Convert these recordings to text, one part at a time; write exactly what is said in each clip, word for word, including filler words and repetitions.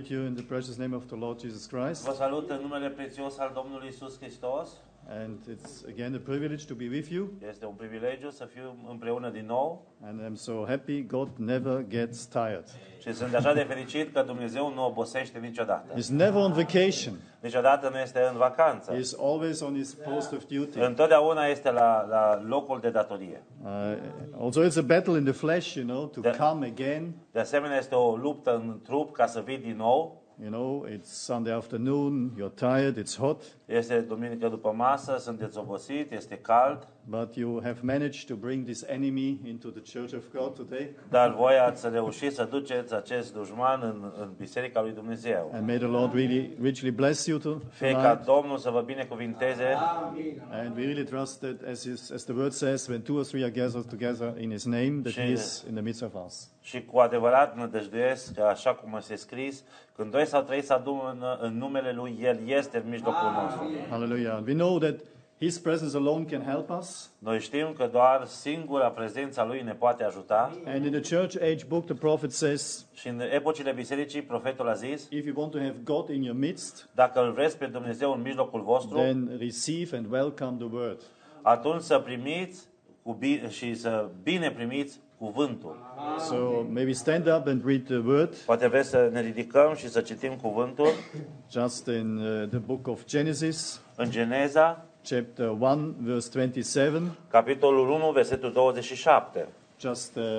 greet you in the precious name of the Lord Jesus Christ. Vă salut în numele prețios al Domnului Iisus Hristos. And it's again a privilege to be with you. Este un privilegiu să fiu împreună din nou. And I'm so happy God never gets tired. Și sunt așa de fericit că Dumnezeu nu obosește niciodată. He's never on vacation. Niciodată nu este în vacanță. He's always on his post of duty. Întotdeauna este la, la locul de datorie. Uh, also, it's a battle in the flesh, you know, to De- come again. De asemenea, este o luptă în trup ca să vii din nou. You know, it's Sunday afternoon, you're tired, it's hot, Este duminică după masă, sunteți obosit, este cald, but you have managed to bring this enemy into the church of God today. dar voi ați reușit să duceți acest dușman în, în Biserica lui Dumnezeu. And may the Lord really richly bless you to- Fie ca tonight. Domnul să vă binecuvinteze. And we really trust that, as, his, as the word says, when two or three are gathered together in His name, that He is in the midst of us. Și cu adevărat nădăjduiesc că, așa cum este scris, când doi sau trei se adună în numele Lui, El este în mijlocul nostru. Hallelujah. And we know that His presence alone can help us. Noi știm că doar singura prezența Lui ne poate ajuta. And in the church age book, the prophet says, Și în epocile bisericii, profetul a zis, if you want to have God in your midst, dacă îl vreți pe Dumnezeu în mijlocul vostru, then receive and welcome the word. atunci să primiți cu bine, și să bine primiți cuvântul. So maybe stand up and read the word, Poate vreți să ne ridicăm și să citim cuvântul just in uh, the book of Genesis, în Geneza, chapter one, verse twenty-seven. capitolul unu, versetul douăzeci și șapte. Just uh,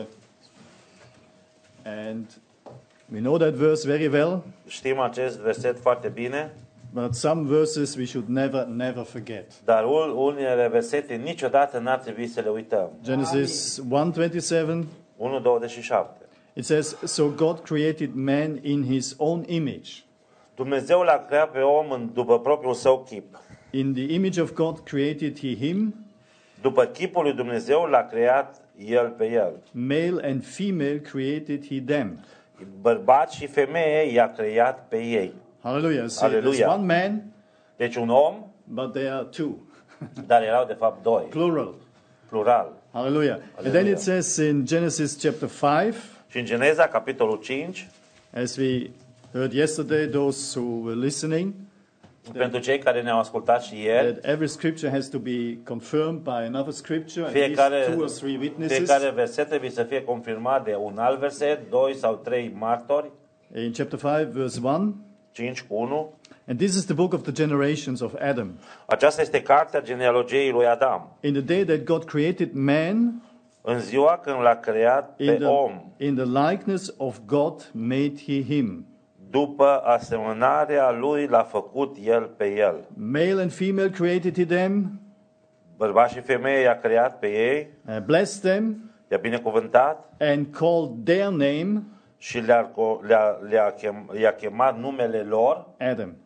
and we know that verse very well, Știm acest verset foarte bine, but some verses we should never, never forget. dar ul- unele versete niciodată n-ar trebui să le uităm. Genesis one twenty-seven. unu douăzeci și șapte. It says, "So God created man in His own image. Dumnezeu l-a creat pe om în, după propriul său chip. In the image of God created He him, După chipul lui Dumnezeu l-a creat el pe el. male and female created He them." Bărbat și femeie i-a creat pe ei. Hallelujah. See, there's Hallelujah. one man, Deci un om, but there are two, dar erau de fapt doi, plural. plural. Hallelujah. And then Hallelujah. it says in Genesis chapter five, Și în Geneza, capitolul cinci, as we heard yesterday, those who were listening, pentru cei care ne-au ascultat și ieri, that every scripture has to be confirmed by another scripture, at fiecare, least two or three witnesses. fiecare verset trebuie să fie confirmat de un alt verset, doi sau trei martori, In chapter five, verse one, cinci cu unu. and this is the book of the generations of Adam. Aceasta este cartea genealogiei lui Adam. In the day that God created man, În ziua când l-a creat in pe the, om, in the likeness of God made he him. după asemănarea lui l-a făcut el pe el. Male and female created he them, Bărbat și femeie i-a creat pe ei, uh, blessed them, i-a binecuvântat and called their name și le-a, le-a, le-a chem, i-a chemat numele lor Adam.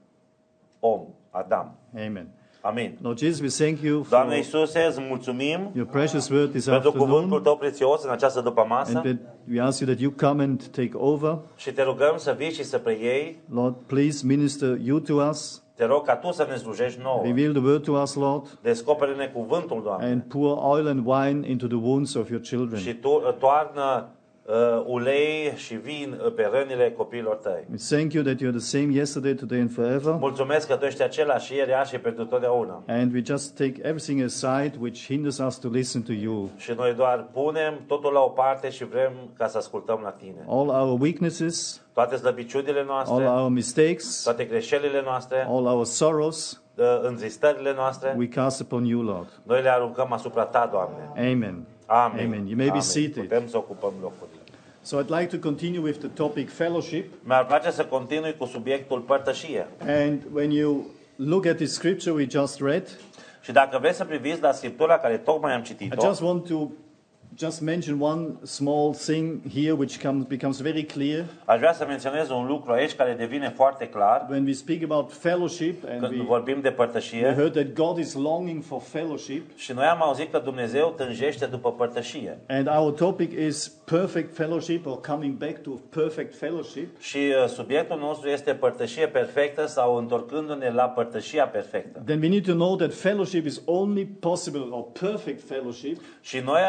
om, Adam. Amen. Amin. Lord Jesus, we thank you for Doamne Iisuse, îți mulțumim your precious word this pentru cuvântul afternoon, Tău prețios în această and după-masă that we ask you that you come and take over. și Te rugăm să vii și să preiei. Lord, please minister you to us. Te rog ca Tu să ne slujești nouă. Reveal the word to us, Lord, Descoperă-ne cuvântul, Doamne. and pour oil and wine into the wounds of your Și children. Tu toarnă uh, ulei și vin uh, pe rănile copiilor Tăi. We thank you that you're the same yesterday, today, and forever. Mulțumesc că Tu ești același ieri, azi și pentru totdeauna. And we just take everything aside which hinders us to listen to you. Și noi doar punem totul la o parte și vrem ca să ascultăm la Tine. All our weaknesses, Toate slăbiciunile all noastre, our mistakes, toate greșelile noastre, all our sorrows, uh, întristările noastre, we cast upon you, Lord. noi le aruncăm asupra Ta, Doamne. Amen. Amen. Amen. You may be Amen. seated. Putem să ocupăm locurile. So I'd like to continue with the topic fellowship. Mi-ar place să continui cu subiectul părtășie. And when you look at the scripture we just read, Și dacă vreți să priviți la Scriptura care tocmai am I citit-o, just want to just mention one small thing here which comes, becomes very clear. aș vrea să menționez un lucru aici care devine foarte clar When we speak about fellowship and când we, vorbim de we părtășie. heard that God is longing for fellowship, Și noi am auzit că Dumnezeu tânjește după părtășie. and our topic is perfect fellowship or coming back to perfect fellowship. Și uh, subiectul nostru este părtășie perfectă sau întorcându-ne la părtășia perfectă. Then we need to know that fellowship is only possible, or perfect fellowship, Și noi ar trebui să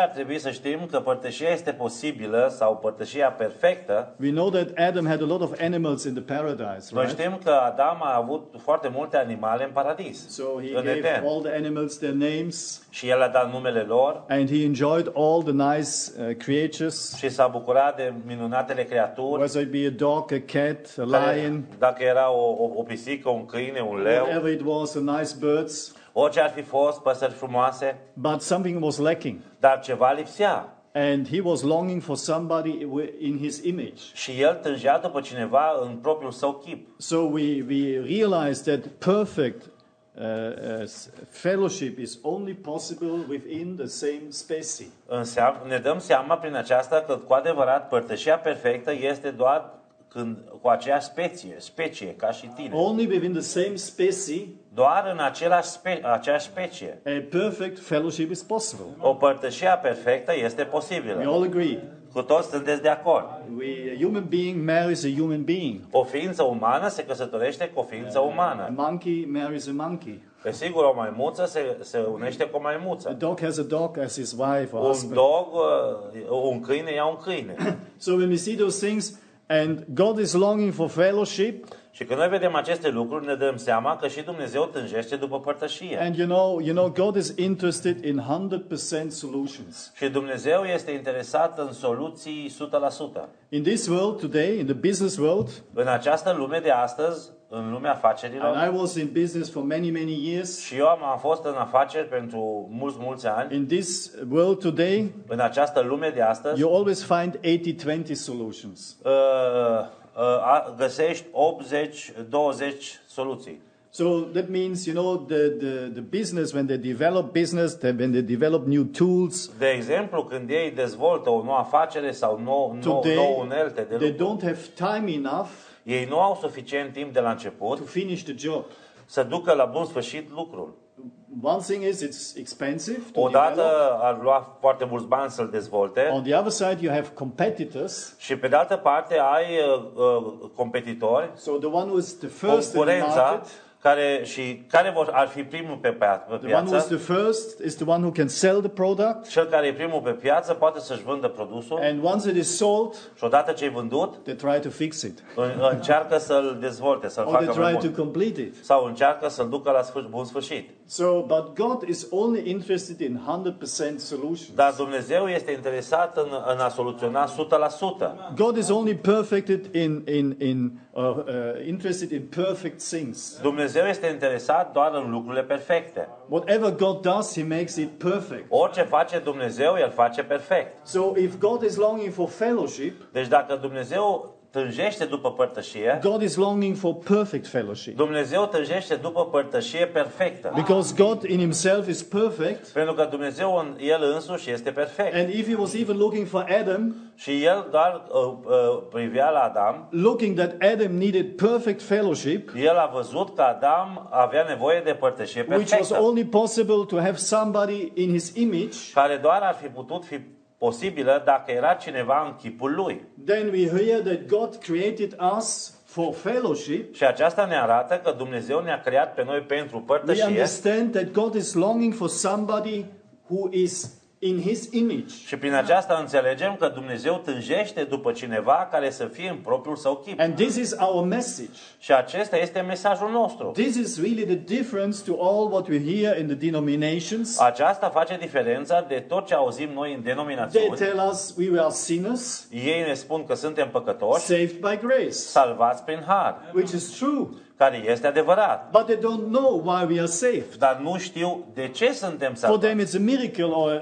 să știm că părtășia este posibilă sau părtășia perfectă, we know that Adam had a lot of animals in the paradise, noi right? știm că Adam a avut foarte multe animale în paradis, So he în gave Eden. all the animals their names, Și el a dat numele lor and he enjoyed all the nice uh, creatures, și s-a bucurat de minunatele creaturi, whether it be a dog, a cat, a care, lion, dacă era o, o, o pisică, un câine, un leu, whatever it was, the nice birds, orice ar fi fost, păsări frumoase, but something was lacking. dar ceva lipsea. And he was longing for somebody in his image. Și el tângea după cineva în propriul său chip. So we, we realized that perfect uh, uh, fellowship is only possible within the same species. Înseamnă, ne dăm seama prin aceasta că cu adevărat părtășia perfectă este doar când, cu aceeași specie, specie, ca și tine. Only within the same species Doar în același spe, aceeași specie. a perfect fellowship is possible. O părtășia perfectă este We posibilă. all agree. Cu toți sunteți de acord. We, a human being marries a human being. O ființă umană se căsătorește cu o ființă A umană. monkey marries a monkey. Pe sigur, o maimuță se, se unește cu o A maimuță. dog has a dog as his wife or Un husband. dog, uh, un câine ia un câine. So when we see those things, and God is longing for fellowship, Și când noi vedem aceste lucruri, ne dăm seama că și Dumnezeu tânjește după părtășie. and you know, you know, God is interested in one hundred percent solutions. Și Dumnezeu este interesat în soluții o sută la sută. In this world today, in the business world, În această lume de astăzi, în lumea afacerilor, and I was in business for many, many years, și eu am, am fost în afaceri pentru mulți, mulți ani, in this world today, în această lume de astăzi, you always find eighty twenty solutions. uh, uh, a- găsești optzeci douăzeci soluții. So that means, you know, the, the, the business, when they develop business, they, when they develop new tools, De exemplu, când ei dezvoltă o nouă afacere sau nou, nou, today nou unelte de they lucru, don't have time enough ei nu au suficient timp de la început to finish the job. să ducă la bun sfârșit lucrul. One thing is it's expensive to Odată develop. ar lua foarte mulți bani să-l dezvolte On the other side, you have competitors. și pe de altă parte ai uh, uh, competitori, So the one who is the first in the concurența, market, care, și care vor, ar fi primul pe, pia- pe the one who is piață. the first is the one who can sell the product. Cel care e primul pe piață poate să-și vândă produsul And once it is sold, și odată ce e vândut, they try to fix it. în- încearcă să-l dezvolte, să-l Or they facă mai try to bun. complete it. Sau încearcă să-l ducă la sfâr- bun sfârșit. So, but God is only interested in one hundred percent solutions. Dar Dumnezeu este interesat în, în a soluționa o sută la sută. God is only perfected in, in, in uh, uh, interested in perfect things. Dumnezeu este interesat doar în lucrurile perfecte. Whatever God does, He makes it perfect. Orice face Dumnezeu, El face perfect. So if God is longing for fellowship, Deci dacă Dumnezeu tânjește după părtășie, God is longing for perfect fellowship. Dumnezeu tânjește după părtășie perfectă. Because God in Himself is perfect. Pentru că Dumnezeu în El însuși este perfect. And if He was even looking for Adam, Și El doar uh, uh, privea la Adam, looking that Adam needed perfect fellowship, El a văzut că Adam avea nevoie de părtășie which was perfectă, only possible to have somebody in His image, care doar ar fi putut fi posibilă dacă era cineva în chipul lui. then we hear that God created us for fellowship. Și aceasta ne arată că Dumnezeu ne-a creat pe noi pentru We părtășie understand that God is longing for somebody who is in His image. și prin aceasta înțelegem că Dumnezeu tânjește după cineva care să fie în propriul său chip. And this is our message. Și acesta este mesajul nostru. This is really the difference to all what we hear in the denominations. Aceasta face diferența de tot ce auzim noi în They denominațiuni. tell us we are sinners, Ei ne spun că suntem păcătoși, saved by grace, salvați prin har, which is true. care este adevărat. But they don't know why we are saved. Dar nu știu de ce suntem For them salvați. it's a miracle or a,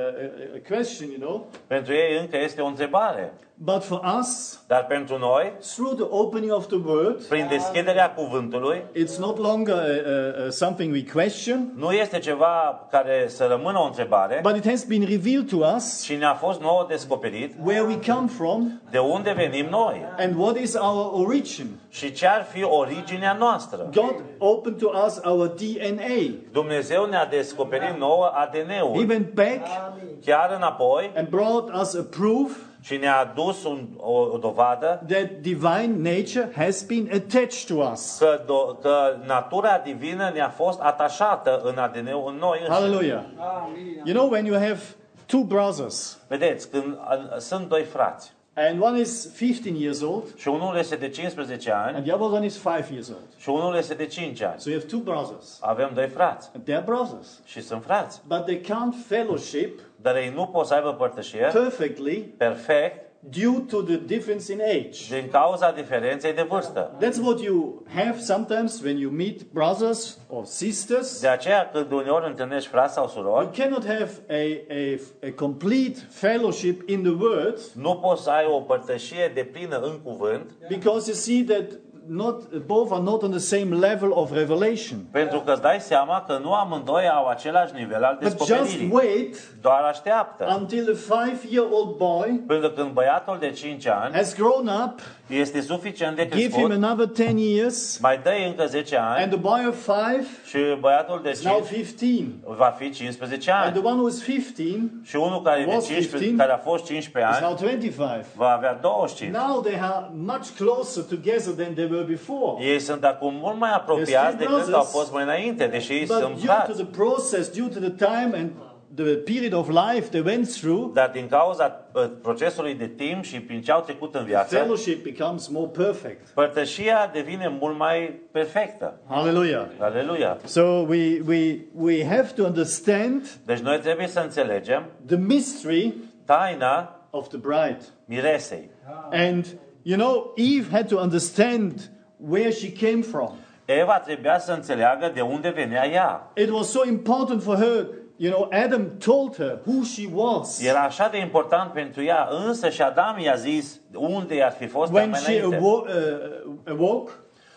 a, a question, you know. Pentru ei încă este o întrebare. But for us, Dar pentru noi, through the opening of the word, prin deschiderea cuvântului, it's not longer uh, uh, something we question, nu este ceva care să rămână o întrebare, but it has been revealed to us ci ne-a fost nouă descoperit where we come from de unde venim noi and what is our origin. și ce ar fi originea noastră. God opened to us our D N A. Dumnezeu ne-a descoperit nouă A D He N-ul, went back chiar înapoi, and brought us a proof și ne-a adus un, o, o dovadă that divine nature has been attached to us. că, do, că natura divină ne-a fost atașată în A D N-ul în noi înșine. Hallelujah. You know, when you have two brothers, Vedeți, când a, sunt doi frați and one is fifteen years old, și unul este de cincisprezece ani and the other one is five years old. și unul este de cinci ani. So you have two brothers, Avem doi frați and they're brothers, și sunt frați, but they can't fellowship dar ei nu pot să aibă părtășie perfectly perfect due to the difference in age. din cauza diferenței de vârstă. That's what you have sometimes when you meet brothers or sisters. De aceea, când uneori întâlnești frați sau You surori, cannot have a, a, a complete fellowship in the word nu poți să ai o părtășie de plină în cuvânt, because you see that not both are not on the same level of revelation. pentru că îți dai seama că nu amândoi au același nivel al But just descoperirii. wait Doar așteaptă. until the five-year-old boy Pentru că când băiatul de cinci ani has grown up, este suficient de give him crescut, another ten years, mai dă încă zece and ani the boy of five și băiatul de is now cinci fifteen. va fi cincisprezece And ani. the one who is fifteen Și unul care, e de was cincisprezece, fifteen, care a fost cincisprezece is now ani twenty-five. va avea douăzeci și cinci. Now they are much closer together than they were before. Ei sunt acum mult mai apropiați Yes, decât brothers. au fost mai înainte, deși ei But sunt due to frați. the process, due to the time and the period of life they went through, Dar din cauza uh, procesului de timp și prin ce au trecut în viață, fellowship becomes more perfect. părtășia devine mult mai perfectă. Hallelujah. Aleluia! So we, we, we have to understand Deci noi trebuie să înțelegem the mystery taina of the bride. miresei. And, you know, Eve had to understand where she came from. Eva trebuia să înțeleagă de unde venea ea. It was so important for her. You know, Adam told her who she was. Era așa de important pentru ea, însă și Adam i-a zis unde i-ar fi fost When mai she înainte. awo- uh, awoke,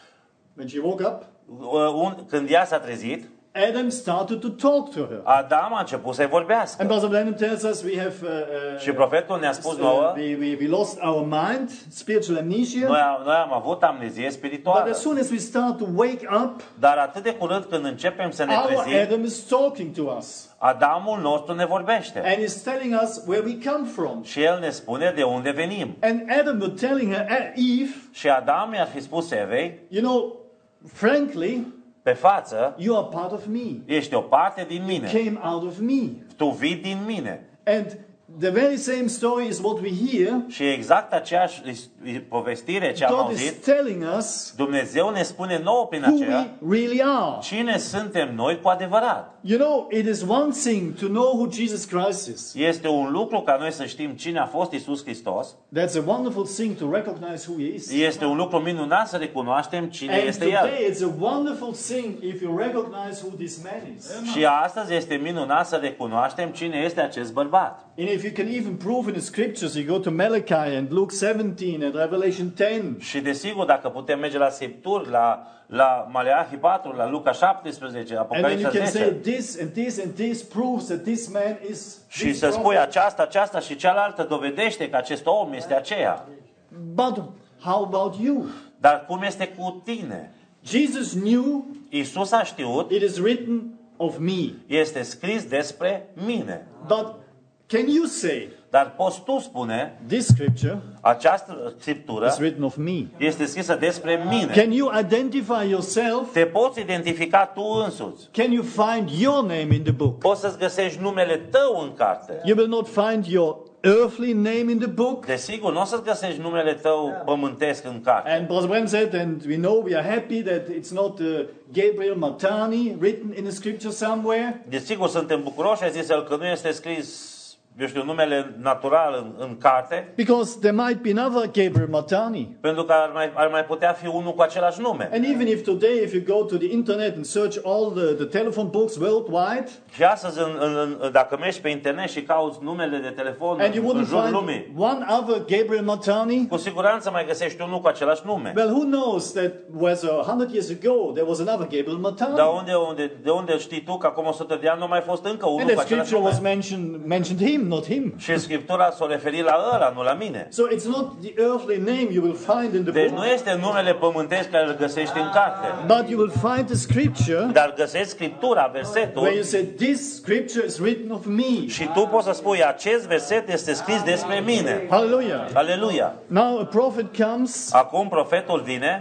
when she woke up, Uh, un- Când ea s-a trezit, Adam started to talk to her. Adam a început să-i vorbească. And Brother Branham tells us we have uh, uh, Și profetul ne-a spus uh, nouă, we, we, we lost our mind, spiritual amnesia. noi, am- noi am avut amnezie But spirituală. as soon as we start to wake up, Dar atât de curând când începem să ne our trezim, Adam is talking to us Adamul nostru ne vorbește. and is telling us where we come from. Și el ne spune de unde venim. And Adam was telling her, uh, Eve, Și Adam i-ar fi spus Evei, you know, frankly, pe față, you are part of me. ești o parte din mine. Came out of me. Tu vii din mine. And the very same story is what we hear. Și exact aceeași povestire ce am God is auzit, telling us Dumnezeu ne spune nouă prin who aceea we really are. cine suntem noi cu adevărat. You know, it is one thing to know who Jesus Christ is. Este un lucru ca noi să știm cine a fost Iisus Hristos. That's a wonderful thing to recognize who He is. Este un lucru minunat să recunoaștem cine And este El. today it's a wonderful thing if you recognize who this man is. Și astăzi este minunat să recunoaștem cine este acest bărbat. And if you can even prove in the scriptures, you go to Malachi and Luke seventeen and Revelation ten. Și desigur, dacă putem merge la Scripturi, la, la Maleahi patru, la Luca șaptesprezece, And then you Apocalipsa can say zece, this and this and this proves that this man is și this să spui prophet. aceasta, aceasta și cealaltă dovedește că acest om este aceea. But how about you? Dar cum este cu tine? Jesus knew Iisus a știut, it is written of me. este scris despre mine. But can you say Dar poți tu spune, this scripture această scriptură is written of me? este scrisă despre mine. Can you identify yourself? Te poți identifica tu însuți. Can you find your name in the book? Poți să-ți găsești numele tău în carte. You will not find your earthly name in the book. Desigur, nu o să-ți găsești numele tău pământesc în carte. And Brother Branham said, and we know we are happy that it's not uh, Gabriel Matani written in the scripture somewhere. Desigur, suntem bucuroși, a zis el, că nu este scris, eu știu, numele natural în, în carte, Because there might be another Gabriel Matani. pentru că ar mai, ar mai putea fi unul cu același nume. And even if today, if you go to the internet and search all the, the telephone books worldwide, Și astăzi, în, în, în, dacă mergi pe internet și cauți numele de telefon and you în, în wouldn't jurul find lumii, one other Gabriel Matani, cu siguranță mai găsești unul cu același nume. well, who knows that was a hundred years ago there was another Gabriel Matani. Dar unde, unde, de unde știi tu că acum o sută de ani nu mai fost încă unul And cu the același scripture was nume? mentioned, mentioned him, not him. Și Scriptura s-o referi la ăla, nu la mine. So it's not the earthly name you will find in the Deci book, nu este numele pământesc care îl găsești în carte, but you will find the scripture dar găsești Scriptura, versetul, where you say, this scripture is written of me. și tu poți să spui, acest verset este scris despre mine. Hallelujah. Aleluia! Now a prophet comes Acum profetul vine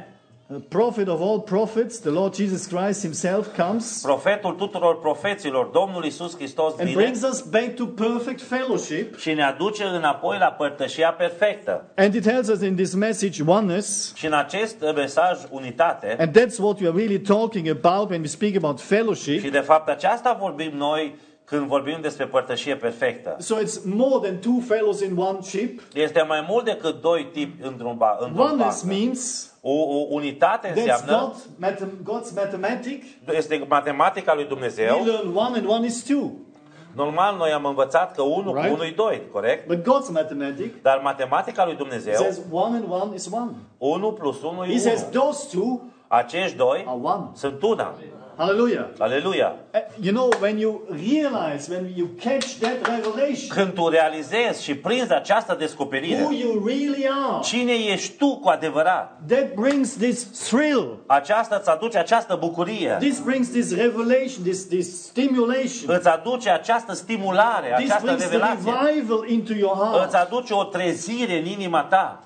prophet of all prophets, the Lord Jesus Christ himself comes Profetul tuturor profeților, Domnul Iisus Hristos and vine brings us back to perfect fellowship. și ne aduce înapoi la părtășia perfectă. And he tells us in this message oneness. Și în acest mesaj unitate, And that's what we are really talking about when we speak about și fellowship. de fapt aceasta vorbim noi când vorbim despre părtășie perfectă. So it's more than two fellows in one ship. Este mai mult decât doi tipi într-un ba- într-un Oneness barcă. means O, o unitate that's înseamnă, God, matem- God's mathematic. este matematica lui We Dumnezeu. learn one and one is two. Normal, noi am învățat că unu Right. cu unu e doi, corect? But God's mathematic Dar matematica lui Dumnezeu, says one and one is one. unu plus unu He e says unu. those two Acești doi are one. sunt una. Hallelujah. Aleluia! Uh, You know, when you realize, when you catch that revelation, Când tu realizezi și prinzi această descoperire, who you really are, cine ești tu cu adevărat, that brings this thrill. aceasta îți aduce această bucurie, This brings this revelation, this, this stimulation. îți aduce această stimulare, This această brings the revelație, revival into your heart. îți aduce o trezire în inima ta.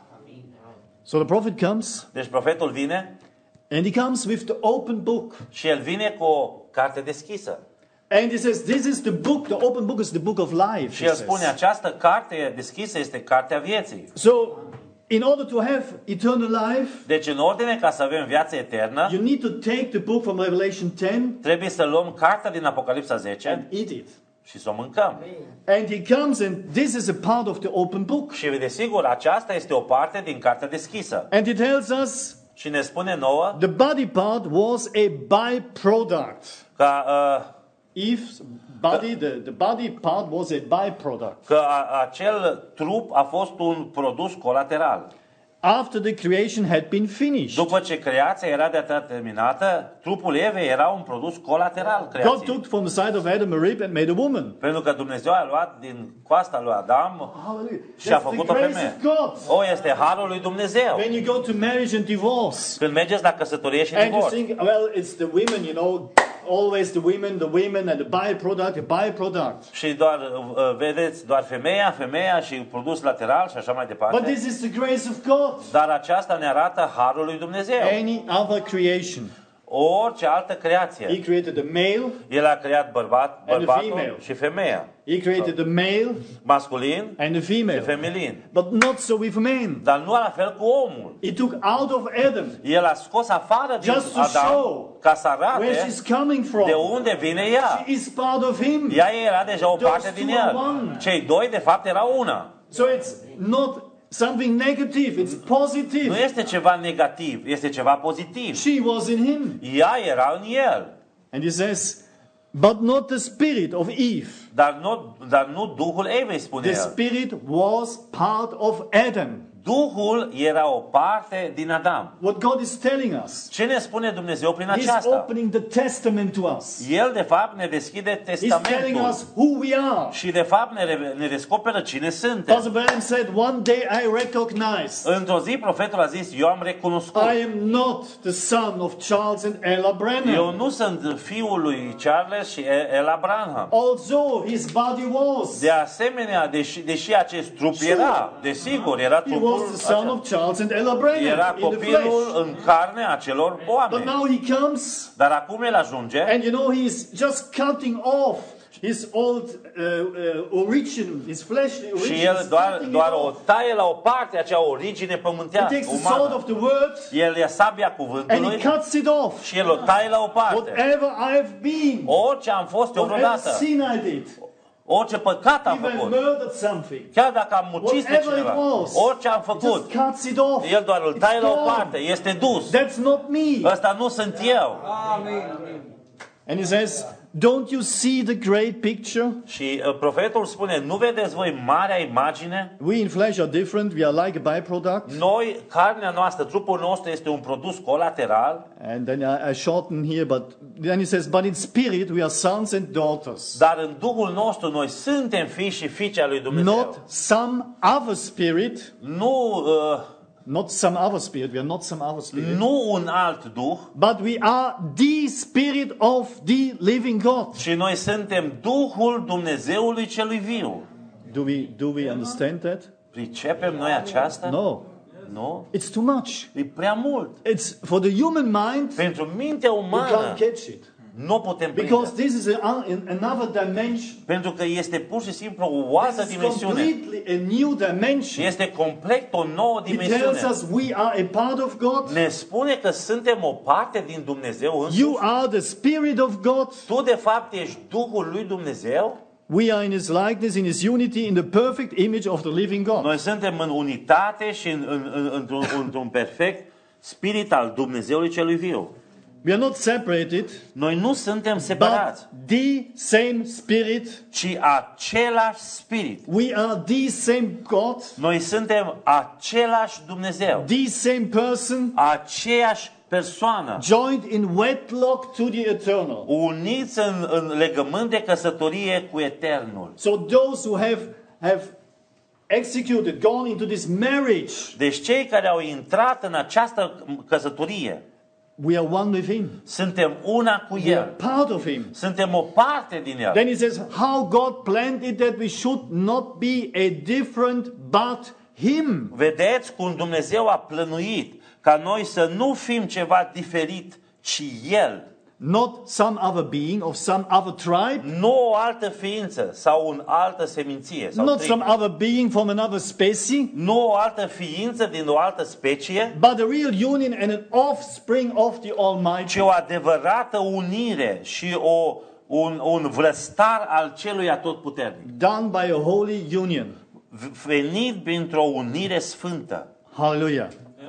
So the prophet comes, Deci profetul vine and he comes with the open book. și el vine cu o carte deschisă. And he says, this is the book, the open book is the book of life. Și he el says. spune, această carte deschisă este cartea vieții. So, in order to have eternal life, Deci în ordine ca să avem viață eternă, you need to take the book from Revelation ten trebuie să luăm cartea din Apocalipsa zece and eat it. și să o mâncăm. And he comes, and this is a part of the open book. Și desigur, aceasta este o parte din cartea deschisă. And he tells us Și ne spune nouă the body part was a byproduct. că, uh, Eve's body, the, the body part was a byproduct. că a, acel trup a fost un produs colateral. After the creation had been finished, După ce creația era de atât terminată, trupul Evei era un produs colateral God creației. took from the side of Adam a rib and made a woman. Pentru că Dumnezeu a luat din coasta lui Adam Hallelujah. și a That's the făcut o grace femeie. of God. O, este harul lui Dumnezeu. When you go to marriage and divorce, Când mergeți la căsătorie și and you divorț, think, well, it's the women, you know, always the women, the women, and the byproduct, the byproduct. și doar uh, vedeți doar femeia, femeia și produs lateral și așa mai But departe. this is the grace of God. Dar aceasta ne arată harul lui Dumnezeu. Any other creation. Orice altă creație. He created the male, El a creat bărbat, And the bărbatul female. și femeia. he created the male Masculin and the și female. feminin. But not so with man. Dar nu la fel cu omul. He took out of Adam El a scos afară din Just to Adam show ca să where arate she's coming from. de unde vine ea. She is part of him. Ea era deja o Those parte din two are el. one. Cei doi, de fapt, erau una. So it's not something negative, it's Nu positive. este ceva negativ, este ceva pozitiv. She was in him. Ea era în el. And he says, but not the spirit of Eve. Dar nu, dar nu Duhul Evei, spune The el. spirit was part of Adam. Duhul era o parte din Adam. What God is telling us, Ce ne spune Dumnezeu prin He's aceasta? opening the testament to us. El, de fapt, ne deschide He's telling testamentul. us who we are. Și, de fapt, ne, re- ne descoperă cine suntem. Pastor Branham said, one day I recognized Într-o zi, profetul a zis, eu am recunoscut. I am not the son of Charles and Ella Eu Branham. nu sunt fiul lui Charles și E- Ella Branham. Although his body was. De asemenea, deși, deși acest trup Sure. era, desigur, era He trupul, was the son acela. of Charles and Ella Branham Era in the copilul flesh. în carne a celor But oameni. now he comes, Dar acum el ajunge and you know, he's just cutting off his old uh, uh, origin, his fleshly origin. și el he's doar, cutting it doar o off. taie la o parte acea origine He pământească, takes the sword umană. of the word El ia sabia and cuvântului he cuts it off. și el o taie la o parte. Whatever I have been, Orice am fost eu whatever vreodată, sin I did, orice păcat am even făcut, murdered something, chiar dacă am ucis pe whatever it cineva, was, orice am he făcut, just cuts it off. el doar îl It's taie la o gone. parte, este dus. That's not me. Ăsta nu sunt eu. And he says, don't you see the great picture? Și uh, profetul spune, nu vedeți voi marea imagine? We in flesh are different. We are like a byproduct. Noi, carnea noastră, trupul nostru este un produs colateral, And then I, I shorten here, but then he says, but in spirit we are sons and daughters. dar în Duhul nostru noi suntem fii și fiice a lui Dumnezeu. Not some other spirit, Nu, uh, not some other spirit, we are not some other spirit, nu un alt Duh, but we are the spirit of the living God. ci noi suntem Duhul Dumnezeului celui viu. Do we, do we understand that? Pricepem noi aceasta? No. Nu? It's too much. E prea mult. It's for the human mind, Pentru mintea you umană can't catch it. nu o putem Because prinde. this is a, in another dimension. Pentru că este pur și simplu o altă This is dimensiune. completely a new dimension. Este complet o nouă He tells dimensiune. us we are a part of God. Ne spune că suntem o parte din Dumnezeu You însuși. are the Spirit of God. Tu de fapt ești Duhul lui Dumnezeu. We are in His likeness, in His unity, in the perfect image of the living God. Noi suntem în unitate și în, în, în, într-un, într-un perfect spirit al Dumnezeului celui viu. We are not separated, Noi nu suntem but separați, the same Spirit. ci același spirit. We are the same God, Noi suntem același Dumnezeu, the same person, aceeași persoană, joined in wedlock to the eternal. uniți în, în legământ de căsătorie cu Eternul. So those who have have executed, gone into this marriage, Deci cei care au intrat în această căsătorie, we are one with Him. suntem una cu We are El. part of Him. Suntem o parte din El. Then he says, how God planned it that we should not be a different but Him. Vedeți cum Dumnezeu a plănuit ca noi să nu fim ceva diferit, ci El. Not some other being of some other tribe, Nu o altă ființă sau o altă seminție sau not trib. some other being from another species, Nu o altă ființă din o altă specie, but a real union and an offspring of the ci Almighty. o adevărată unire și o, un, un vlăstar al celui atotputernic. Done by a holy union. V- Venit printr-o unire sfântă. Hallelujah.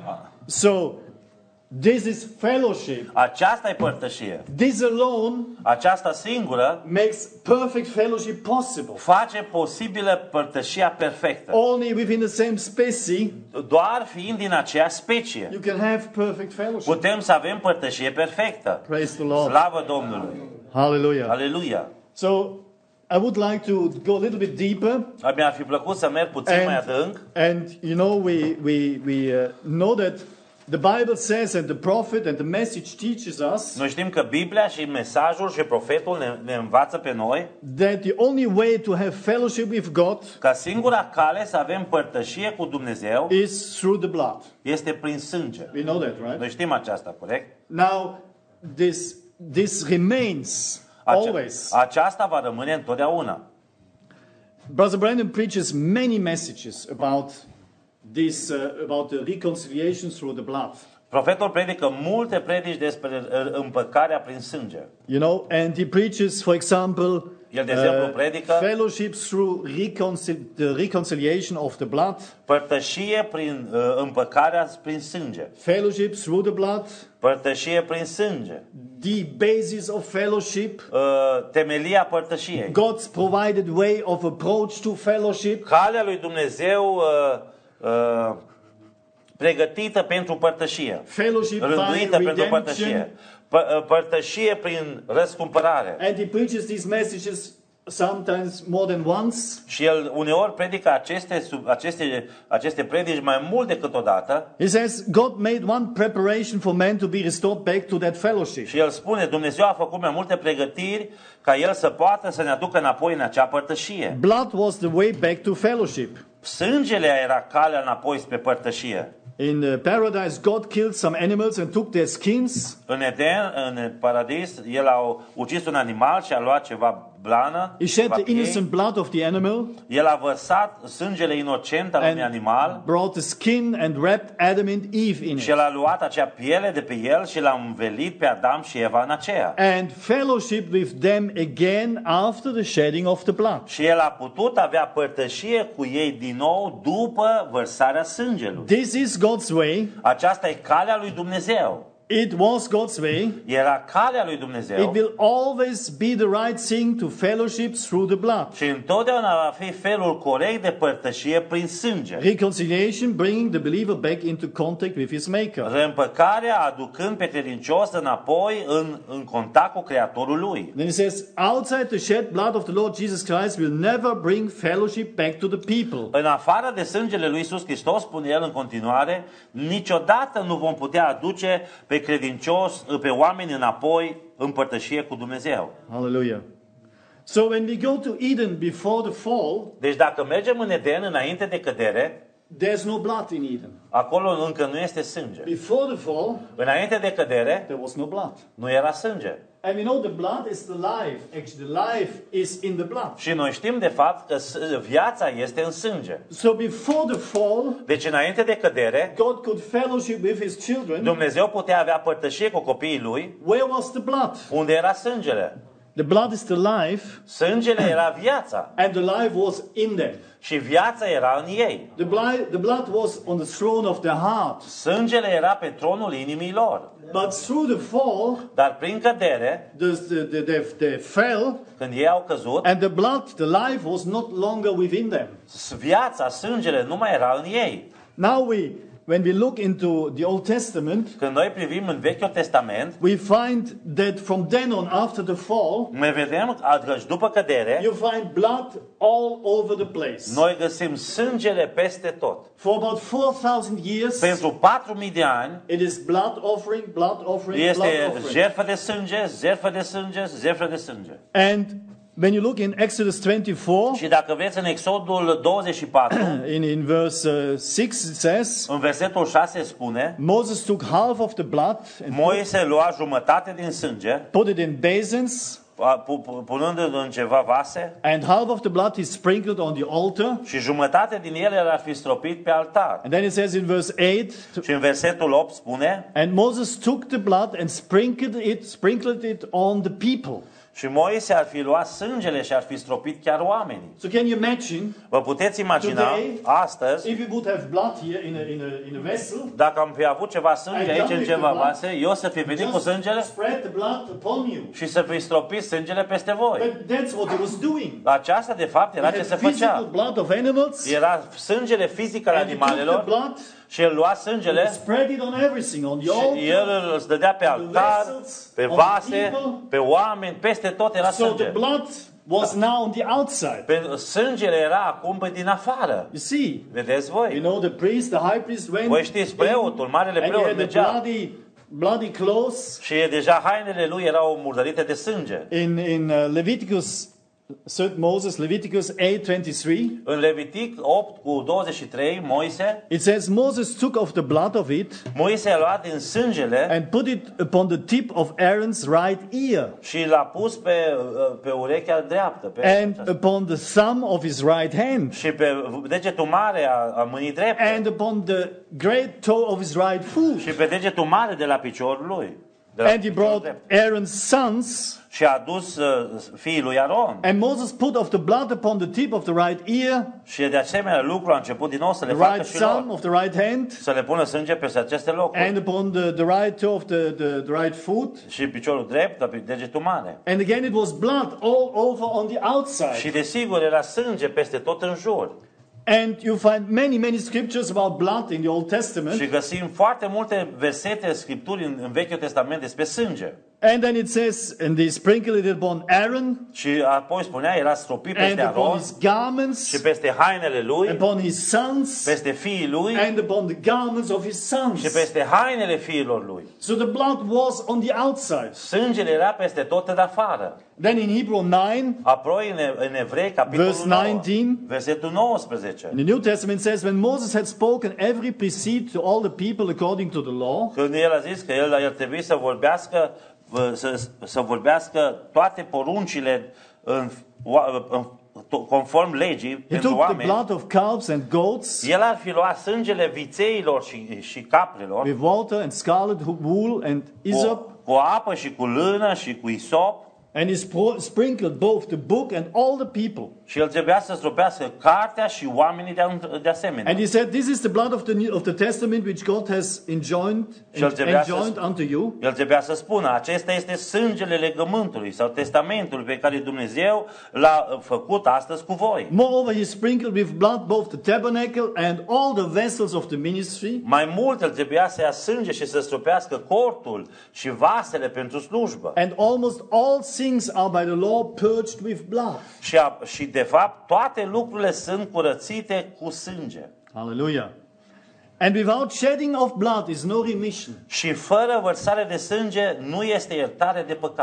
So, this is fellowship. Aceasta e părtășie. This alone Aceasta singură makes perfect fellowship possible. face posibilă părtășia perfectă. Only within the same species, Doar fiind din aceeași specie, you can have perfect fellowship. putem să avem părtășie perfectă. Praise the Lord. Slavă Domnului! Hallelujah. Aleluia! So, I would like to go a little bit deeper. Mi-ar fi plăcut să merg puțin mai adânc. And, you know, we, we, we uh, know that the Bible says and the prophet and the message teaches us Noi știm că Biblia și mesajul și profetul ne, ne învață pe noi that the only way to have fellowship with God că singura cale să avem părtășie cu Dumnezeu is through the blood. este prin sânge. We know that, right? Noi știm aceasta, corect? Now, this, this remains Ace- always. aceasta va rămâne întotdeauna. Brother Brandon preaches many messages about this, uh, about the reconciliation through the blood. Profetul predică multe predici despre împăcarea prin sânge. You know, and he preaches, for example, El, de exemplu, predică fellowship through reconcil- the reconciliation of the blood, părtășie prin uh, împăcarea prin sânge. fellowship through the blood, Părtășie prin sânge. the basis of fellowship, Uh, temelia părtășiei. God's provided way of approach to fellowship, Calea lui Dumnezeu uh, uh, pregătită pentru părtășie. fellowship by Rânduită pentru redemption. părtășie. P- uh, părtășie prin răscumpărare. And he preaches these messages sometimes more than once. Și el uneori predică aceste, sub, aceste, aceste predici mai mult decât odată. He says God made one preparation for man to be restored back to that fellowship. Și el spune, Dumnezeu a făcut mai multe pregătiri ca el să poată să ne aducă înapoi în acea părtășie. Blood was the way back to fellowship. Sângele era calea înapoi spre părtășie. In uh, paradise, God killed some animals and took their skins. În Eden, în paradis, el a ucis un animal și a luat ceva blană. He shed ceva the piei. innocent blood of the animal El a vărsat sângele inocent al unui and animal brought the skin and wrapped Adam and Eve in și it. el a luat acea piele de pe el și l-a învelit pe Adam și Eva în aceea. And fellowship with them again after the shedding of the blood. Și el a putut avea părtășie cu ei din nou după vărsarea sângelui. This is God's way. Aceasta e calea lui Dumnezeu. It was God's way. Era calea lui It Dumnezeu will always be the right thing to fellowship through the blood. și întotdeauna va fi felul corect de părtășie prin sânge. Reconciliation, bringing the believer back into contact with his Maker. Reîmpăcarea aducând pe credincios înapoi în, în contact cu Creatorul lui. Then he says, outside the shed blood of the Lord Jesus Christ will never bring fellowship back to the people. În afară de sângele lui Iisus Hristos, spune el în continuare, niciodată nu vom putea aduce pe credincios, pe oameni înapoi în părtășie cu Dumnezeu. Hallelujah. So when we go to Eden before the fall, Deci dacă mergem în Eden înainte de cădere, there's no blood in Eden. Acolo încă nu este sânge. Before the fall, Înainte de cădere, there was no blood. nu era sânge. And we know the blood is the life. Actually, the life is in the blood. Și noi știm de fapt că s- viața este în sânge. So before the fall, Deci înainte de cădere, God could fellowship with his children. Dumnezeu putea avea părtășie cu copiii lui. Where was the blood? Unde era sângele? The blood is the life, Sângele era viața. and the life was in them. Și viața era în ei. The blood, the blood was on the throne of their heart. Sângele era pe tronul inimii lor. But through the fall, Dar prin cădere, the, the, the, they fell, când ei au căzut, and the blood, the life was not longer within them. viața, sângele nu mai era în ei. Now we, when we look into the Old Testament, Când noi privim în Vechiul Testament, we find that from then on, after the fall, noi vedem că după cădere, you find blood all over the place. noi găsim sângele peste tot. For about four thousand years, Pentru patru mii de ani it is blood offering, blood offering, blood este offering. jertfă de sânge, jertfă de sânge, jertfă de sânge. And when you look in Exodus twenty-four, Și dacă vreți în Exodul douăzeci și patru, in, in verse uh, six it says, în versetul șase spune, Moses took half of the blood and Moise lua jumătate din sânge, put it in basins, pu- pu- punând în ceva vase, and half of the blood he sprinkled on the altar. și jumătate din ele l-ar fi stropit pe altar. And then it says in verse eight, Și în versetul opt spune, and Moses took the blood and sprinkled it, sprinkled it on the people. și Moise ar fi luat sângele și ar fi stropit chiar oamenii. So can you imagine Vă puteți imagina, Today, astăzi, if we would have blood here in a, in a, in a vessel, dacă am fi avut ceva sânge I aici done în with ceva the blood, vase, eu să fi venit cu just sângele spread the blood upon you. și să fi stropit sângele peste voi. But that's what he was doing. Aceasta, de fapt, era He ce had se physical făcea. blood of animals, Era sângele fizic al and he took the animalelor blood, și el lua sângele spread it on everything, on the și el altar. îl dădea pe altar, pe vase, pe oameni, peste tot era So the sânge. blood was now on the outside. Pe, sângele era acum pe din afară. You see, Vedeți you voi? know the priest, the high priest went Voi știți, preotul, marele and he preot had the mergea bloody, bloody clothes. și deja hainele lui erau murdărite de sânge. In in uh, Leviticus, third Moses, Leviticus eight twenty-three, În Levitic opt cu douăzeci și trei, Moise, it says Moses took of the blood of it Moise a luat din sângele and put it upon the tip of Aaron's right ear și l-a pus pe, pe urechea dreaptă, pe and aceasta. upon the thumb of his right hand Și pe degetul mare a, a mâinii drepte and upon the great toe of his right foot. și pe degetul mare de la piciorul lui. De la And he piciorul brought drept. Aaron's sons, Și a dus uh, fiii lui Aron. and Moses put of the blood upon the tip of the right ear, Și de asemenea lucru a început din nou să le the facă right și lor. thumb of the right hand, Să le pună sânge peste aceste locuri. and upon the, the right toe of the, the, the right foot. Și piciorul drept, pe degetul mare. And again it was blood all over on the outside. Și desigur era sânge peste tot în jur. And you find many, many scriptures about blood in the Old Testament. Și găsim foarte multe versete, scripturi în, în Vechiul Testament despre sânge. And then it says, and they sprinkled it upon Aaron, Și apoi spunea, era stropit and peste upon Aron his garments, și peste hainele lui, upon his sons, peste fiii lui and upon the garments of his și sons. peste hainele fiilor lui. So the blood was on the outside. Sângele era peste tot în afară. Then in Hebrew nine, Apoi în, în Evrei, capitolul Verse nouă, nineteen. versetul nouăsprezece. in the New Testament says, when Moses had spoken every precept to all the people according to the law, Când el a zis că el ar trebui să vorbească, să, să vorbească toate poruncile în, în, conform legii he pentru took the oameni, blood of calves and goats el ar fi luat sângele vițeilor și, și caprelor with water and scarlet wool and cu, hyssop, cu apă și cu lână și cu isop and he spro- sprinkled both the book and all the people. și el trebuia să stropească cartea și oamenii de, de asemenea. And he said, this is the blood of the New, of the Testament which God has enjoined, Și el trebuia enjoined să- unto you. El trebuia să spună, acesta este sângele legământului sau testamentului pe care Dumnezeu l-a făcut astăzi cu voi. Moreover, he sprinkled with blood both the tabernacle and all the vessels of the ministry. Mai mult, el trebuia să ia sânge și să stropească cortul și vasele pentru slujbă. And almost all things are by the law purged with blood. Și, a, și de fapt, toate lucrurile sunt curățite cu sânge. Hallelujah. And without shedding of blood is no remission. Și fără vărsare de sânge nu este iertare de păcate.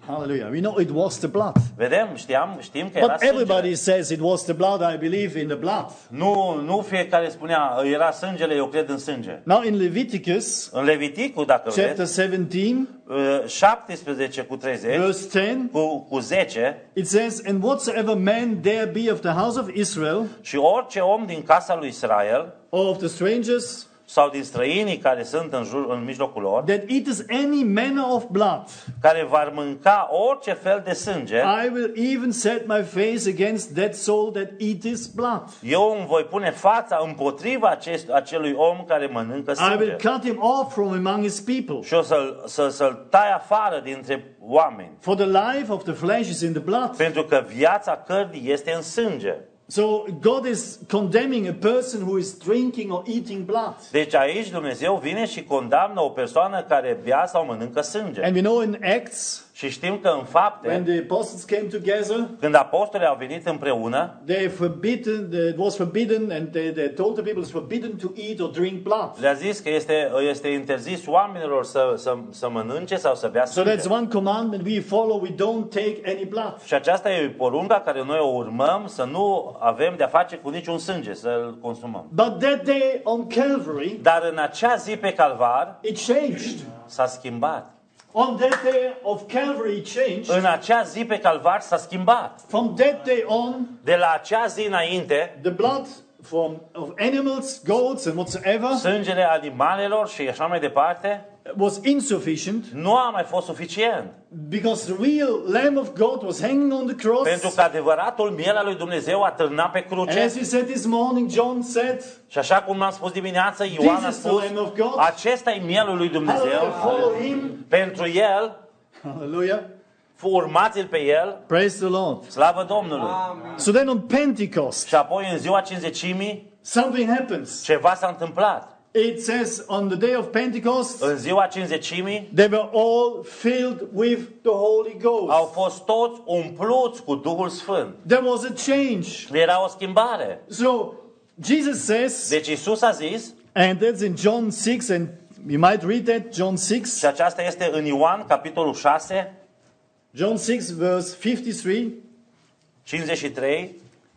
Hallelujah. We know it was the blood. Vedem, știam, știm că era But everybody sângele. says it was the blood. I believe in the blood. Nu, nu fiecare spunea, era sângele, eu cred în sânge. Now in Leviticus În Leviticul, dacă chapter vreți, seventeen, șaptesprezece cu treizeci, verse ten, cu, cu zece, it says, "And whatsoever man there be of the house of Israel, și orice om din casa lui Israel, or of the strangers, sau din străinii care sunt în, jur, în mijlocul lor, that eateth any manner of blood, care vor mânca orice fel de sânge, I will even set my face against that soul that eateth blood. eu îmi voi pune fața împotriva acest, acelui om care mănâncă I sânge. will cut him off from among his people. Și o să-l, să, să-l tai afară dintre oameni. For the life of the flesh is in the blood." Pentru că viața cărnii este în sânge. So God is condemning a person who is drinking or eating blood. Deci aici Dumnezeu vine și condamnă o persoană care bea sau mănâncă sânge. And we know in Acts, Și știm că în when fapte, the apostles came together, când apostolii au venit împreună, they forbidden, it was forbidden, and they, they told the people it's forbidden to eat or drink blood. le-a zis că este, este interzis oamenilor să, să, să mănânce sau să bea So sânge. that's one commandment we follow. We don't take any blood. Și aceasta e porunca care noi o urmăm, să nu avem de-a face cu niciun sânge, să-l consumăm. But that day on Calvary, Dar în acea zi pe Calvar it changed. s-a schimbat. On that day of Calvary, it changed. În acea zi pe Calvar s-a schimbat. From that day on, De la acea zi înainte, the blood from of animals, goats, and whatsoever sângele animalelor și așa mai departe was insufficient, nu a mai fost suficient. because the real Lamb of God was hanging on the cross. Pentru că adevăratul miel al lui Dumnezeu a târnat pe And cruce. as we said this morning, John said, Și așa cum am spus dimineața, Ioan a This is the spus, Lamb of God. acesta e mielul lui Dumnezeu. "Hallelujah, follow him." Pentru el, Hallelujah. urmați-l pe el, Praise the Lord. slavă Domnului. So then on Pentecost, Și apoi în ziua cincizecimii, something happens. ceva s-a întâmplat. It says on the day of Pentecost, În ziua cincizecimii they were all filled with the Holy au Ghost. fost toți umpluți cu Duhul Sfânt. There was a change. Era o schimbare. So Jesus says, Deci Iisus a zis, and that's in John six, and you might read that, John six. și aceasta este în Ioan, capitolul șase, John six, verse fifty-three. cincizeci și trei.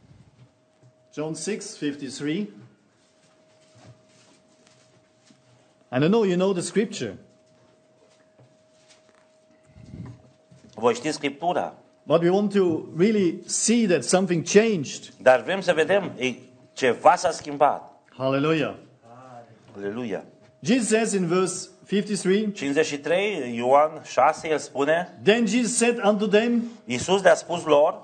John six, fifty-three. And I know you know the scripture, Voi știți Scriptura, but we want to really see that something changed. dar vrem să vedem, e, ceva s-a schimbat. Hallelujah. Aleluia. Jesus says in verse fifty-three, cincizeci și trei, Ioan șase, el spune, then Jesus said unto them, Iisus le-a spus lor,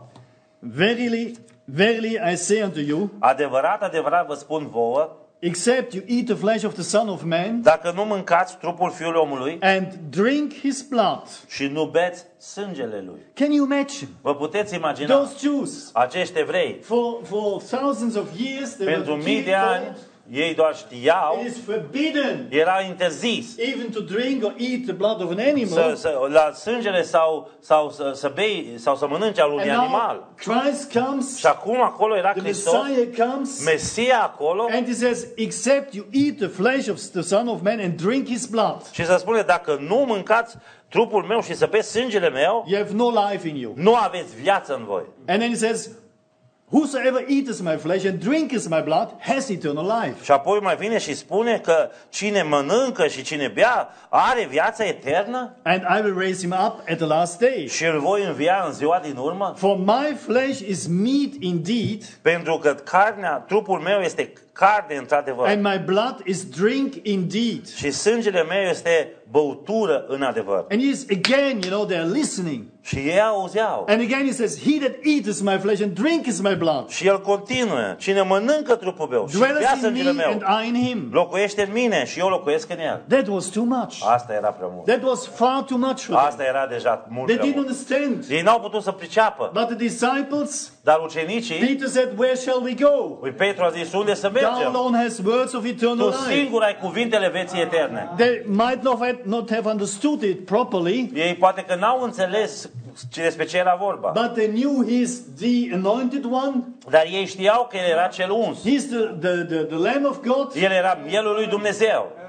verily, verily I say unto you, adevărat, adevărat vă spun vouă, except you eat the flesh of the Son of Man dacă nu mâncați trupul Fiului omului and drink his blood. și nu beți sângele lui. Can you imagine? Vă puteți imagina, Those Jews, acești evrei, for, for thousands of years, they pentru were mii de ani, told, ei doar știau, it is forbidden era interzis even to drink or eat the blood of an să, animal. să, la sângele sau, sau să, să bei sau să mănânci al unui And now animal. Christ comes, Și acum acolo era the Hristos, Messiah comes, Mesia acolo, and he says, except you eat the flesh of the Son of Man and drink his blood, și se spune, dacă nu mâncați trupul meu și să beți sângele meu, you have no life in you. nu aveți viață în voi. And then he says, whosoever eateth my flesh and drinketh my blood has eternal life. Și apoi mai vine și spune că cine mănâncă și cine bea are viața eternă And I will raise him up at the last day. și îl voi învia în ziua din urmă. For my flesh is meat indeed, Pentru că carnea, trupul meu este carne într-adevăr. and my blood is drink indeed. Și sângele meu este băutură în adevăr. And he's again, you know, they're listening. Și ei auzeau. And again he says, he that eateth my flesh and drinketh my blood Și el continuă. Cine mănâncă trupul meu și bea dwelleth in sângele me and meu, I in him. locuiește în mine și eu locuiesc în el. That was too much. Asta era prea mult. That was far too much for them. Asta era deja mult They prea didn't mult. understand. Ei n-au putut să priceapă. But the disciples, Dar ucenicii, Peter said, where shall we go? lui Petru a zis, unde să Thou mergem? alone hast words of eternal Tu life. singur ai cuvintele vieții eterne. They might not have, not have understood it properly, Ei poate că n-au înțeles ce- despre ce era vorba. but they knew he's the anointed one. Dar ei știau că el era cel uns. He's the, the, the, the Lamb of God. El era mielul lui Dumnezeu.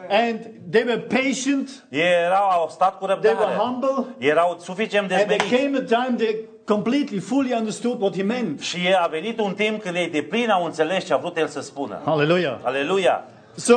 And they were patient, Ei erau, au stat cu they were răbdare. humble, Erau suficient de and there smeriți. came a time they completely, fully understood what he meant. Și a venit un timp când ei de plin au înțeles ce a vrut el să spună. Hallelujah. Aleluia! So,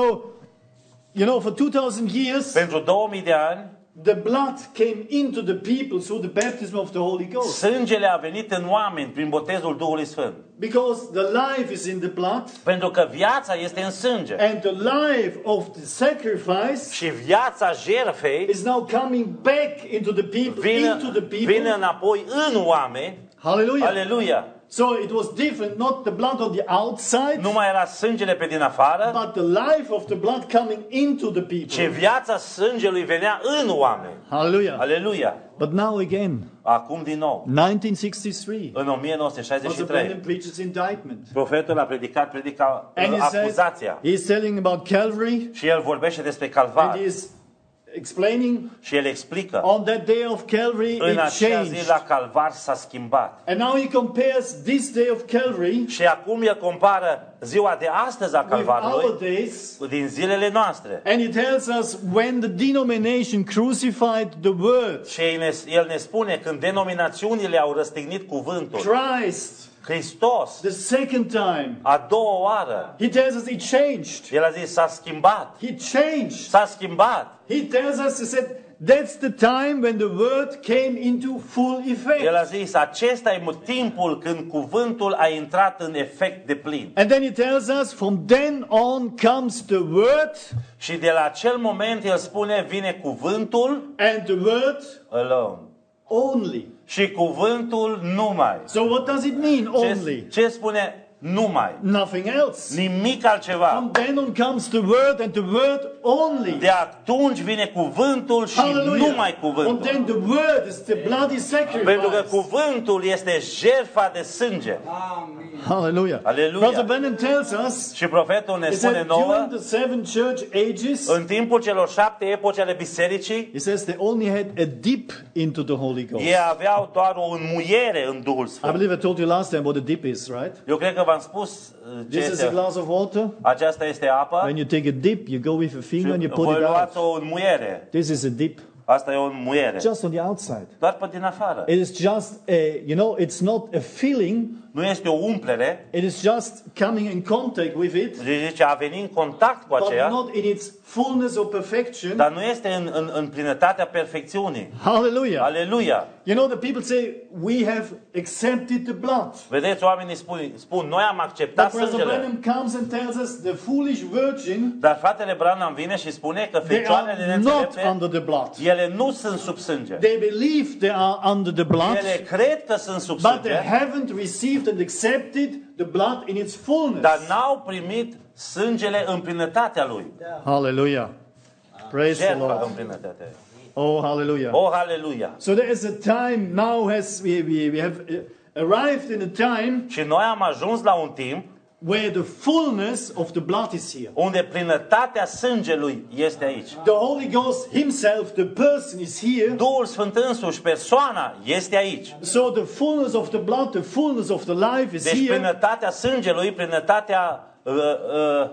you know, for two thousand years, Pentru două mii de ani, the blood came into the people through the baptism of the Holy Ghost. sângele a venit în oameni prin botezul Duhului Sfânt. Because the life is in the blood, Pentru că viața este în sânge. and the life of the sacrifice Și viața jertfei is now coming back into the people, vine, into the vine people. înapoi în oameni. Hallelujah. Aleluia! So it was different, not the blood on the outside, Nu mai era sângele pe din afară, but the life of the blood coming into the ci people. viața sângelui venea în oameni. Hallelujah. Aleluia! But now again, Acum din nou, nineteen sixty-three, în o mie nouă sute șaizeci și Pastor Branham trei, preaches indictment. profetul a predicat predica And he says, acuzația. he's telling about Calvary, Și el vorbește despre and Calvar. he is explaining Și el explică. on that day of Calvary În it acea zi changed. la Calvar s-a schimbat. And now he compares this day of Calvary Și acum el compară ziua de astăzi a with our Calvarului days. din zilele noastre. And he tells us when the denomination crucified the word, Și el ne, el ne spune când denominațiunile au răstignit cuvântul, Christ, Hristos, the second time, a doua oară, he tells us it changed. el a zis s-a schimbat. He changed. S-a schimbat. He tells us, he said, that's the time when the word came into full El effect. a zis acesta e timpul când cuvântul a intrat în efect de plin. And then he tells us, from then on comes the word, Și de la acel moment el spune vine cuvântul and the word alone. only. Și cuvântul numai. So what does it mean, only? Ce, ce spune numai? Nothing else. Nimic altceva. From then on comes the word, and the word only. De atunci vine cuvântul și Hallelujah. numai And cuvântul. then the word is the bloody Pentru că sacrifice. cuvântul este jertfa de sânge. Hallelujah. Hallelujah. Brother Branham tells us, Și profetul ne he spune said, during nouă, the seven church ages, în timpul celor șapte epoci ale bisericii, he says they only had a dip into the Holy Ghost. ei aveau doar o înmuiere în Duhul I Sfânt. believe I told you last time what a dip is, right? Eu cred că v-am spus uh, ce This is a este. glass of water. Aceasta este apa. When you take a dip, you go with a finger and you put Voi it out. luați o înmuiere. This is a dip, Asta e o înmuiere. just on the outside. Doar pe din afară. It is just a, you know, it's not a filling. Nu este o umplere. It is just coming in contact with it, Deci zice, a venit în contact cu but aceea, not in its fullness or perfection. dar nu este în, în, în plinătatea perfecțiunii. Hallelujah. Aleluia! You know, the people say, we have accepted the blood. Vedeți, oamenii spun, spun noi am But acceptat Brother sângele. Branham comes and tells us the foolish virgin, Dar fratele Branham vine și spune că they fecioarele are not neînțelepte, under the blood. ele nu sunt sub sânge. They believe they are under the blood, Ele cred că sunt sub but they sânge, haven't received and accepted the blood in its fullness. dar n-au primit sângele în plinătatea lui. Hallelujah. Praise the Jertfa în Lord. plinătatea. Oh, hallelujah. Oh, haleluia! So there is a time now has we, we, we have uh, arrived in a time Și noi am ajuns la un timp where the fullness of the blood is here. unde plinătatea sângelui este aici. The Holy Ghost himself, the person is here. Duhul Sfânt însuși, persoana, este aici. So the fullness of the blood, the fullness of the life is Deci here. plinătatea sângelui, plinătatea uh, uh,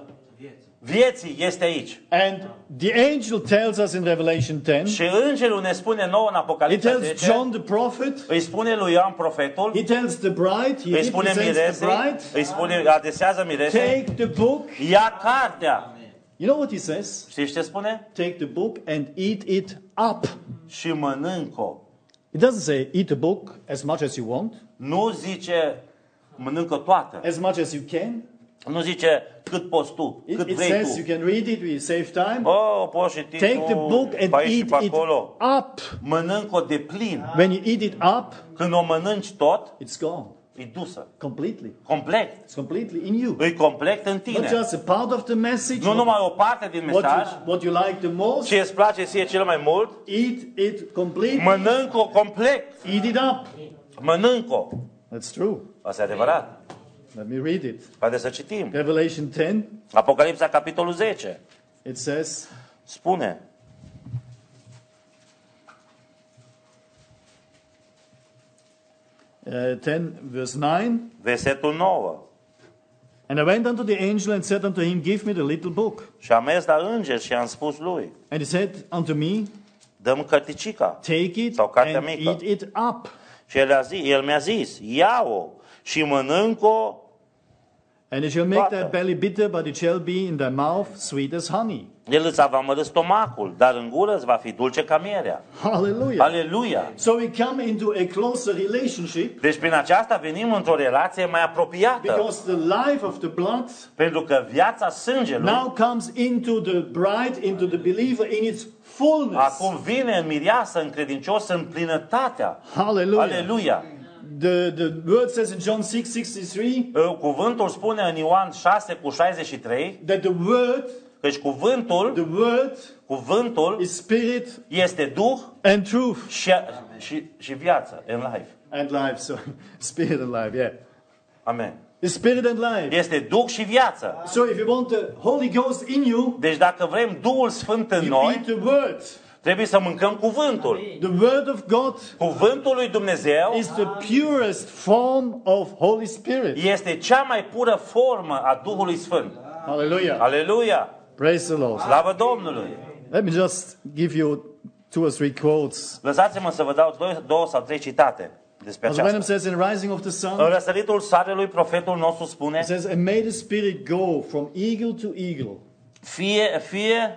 vieții este aici. And the angel tells us in Revelation ten, Și îngerul ne spune nouă în he Apocalipsa tells zece, John the prophet, îi spune lui Ioan profetul, he tells the bride, he îi spune represents the miresei, bride, îi spune, adesează miresei, take the book. ia cartea. You know what he says? Știți ce spune? Take the book and eat it up. Și mănânc-o. It doesn't say eat the book as much as you want, Nu zice mănâncă toată. as much as you can. Nu zice cât poți tu, It, cât it vrei says you tu. can read it, we save time. Oh, poți citi Take the tu book and pe aici și eat pe it acolo. up. Mănânc-o de plin. When you eat it up, Când o mănânci tot, it's gone e dusă. completely. Complet. It's completely in you. E complet în Not tine. just a part of the message, Nu numai o parte din what mesaj, you, what you like the most. ce îți place ție cel mai mult, Eat it completely. mănânc-o complet. Eat it up. Mănânc-o. That's true. Asta e adevărat. Let me read it. Haideți să citim. Revelation ten, Apocalipsa, capitolul zece. it says, Spune. uh, ten verse nine, Versetul nouă. And I went unto the angel and said unto him, Give me the little book. Și am mers la înger și am spus lui, And he said unto me, dă-mi cărticica. Take it Sau cartea and mică. eat it up. Și el, a zis, el mi-a zis, ia-o și mănânc-o. And it shall make thy Toată. belly bitter, but it shall be in thy mouth sweet as honey. El îți va amărâ stomacul, dar în gură îți va fi dulce ca mierea. Hallelujah. Aleluia! So we come into a closer relationship Deci prin aceasta venim într-o relație mai apropiată. because the life of the blood Pentru că viața sângelui now comes into the bride, into the believer in its fullness. acum vine în mireasă, în credincios, în plinătatea. Hallelujah. Aleluia! The, the word says in John six sixty-three Cuvântul spune în Ioan șase cu șaizeci și trei, that the word, căci cuvântul, the word cuvântul is spirit este Duh and truth. și, și, și viață, în life. And life, so spirit and life, yeah. Amen. The spirit and life. Este Duh și viață. So if you want the Holy Ghost in you, Deci dacă vrem Duhul Sfânt în you eat noi, the word. trebuie să mâncăm cuvântul. The word of God Cuvântul lui Dumnezeu is the purest form of Holy Spirit. este cea mai pură formă a Duhului Sfânt. Hallelujah. Aleluia! Praise the Lord. Slavă Domnului! Let me just give you two or three quotes. Lăsați-mă să vă dau două, două sau trei citate despre As Branham aceasta. says in Rising of the Sun, În răsăritul soarelui, profetul nostru spune, it says, and may the Spirit go from eagle to eagle. fie, fie,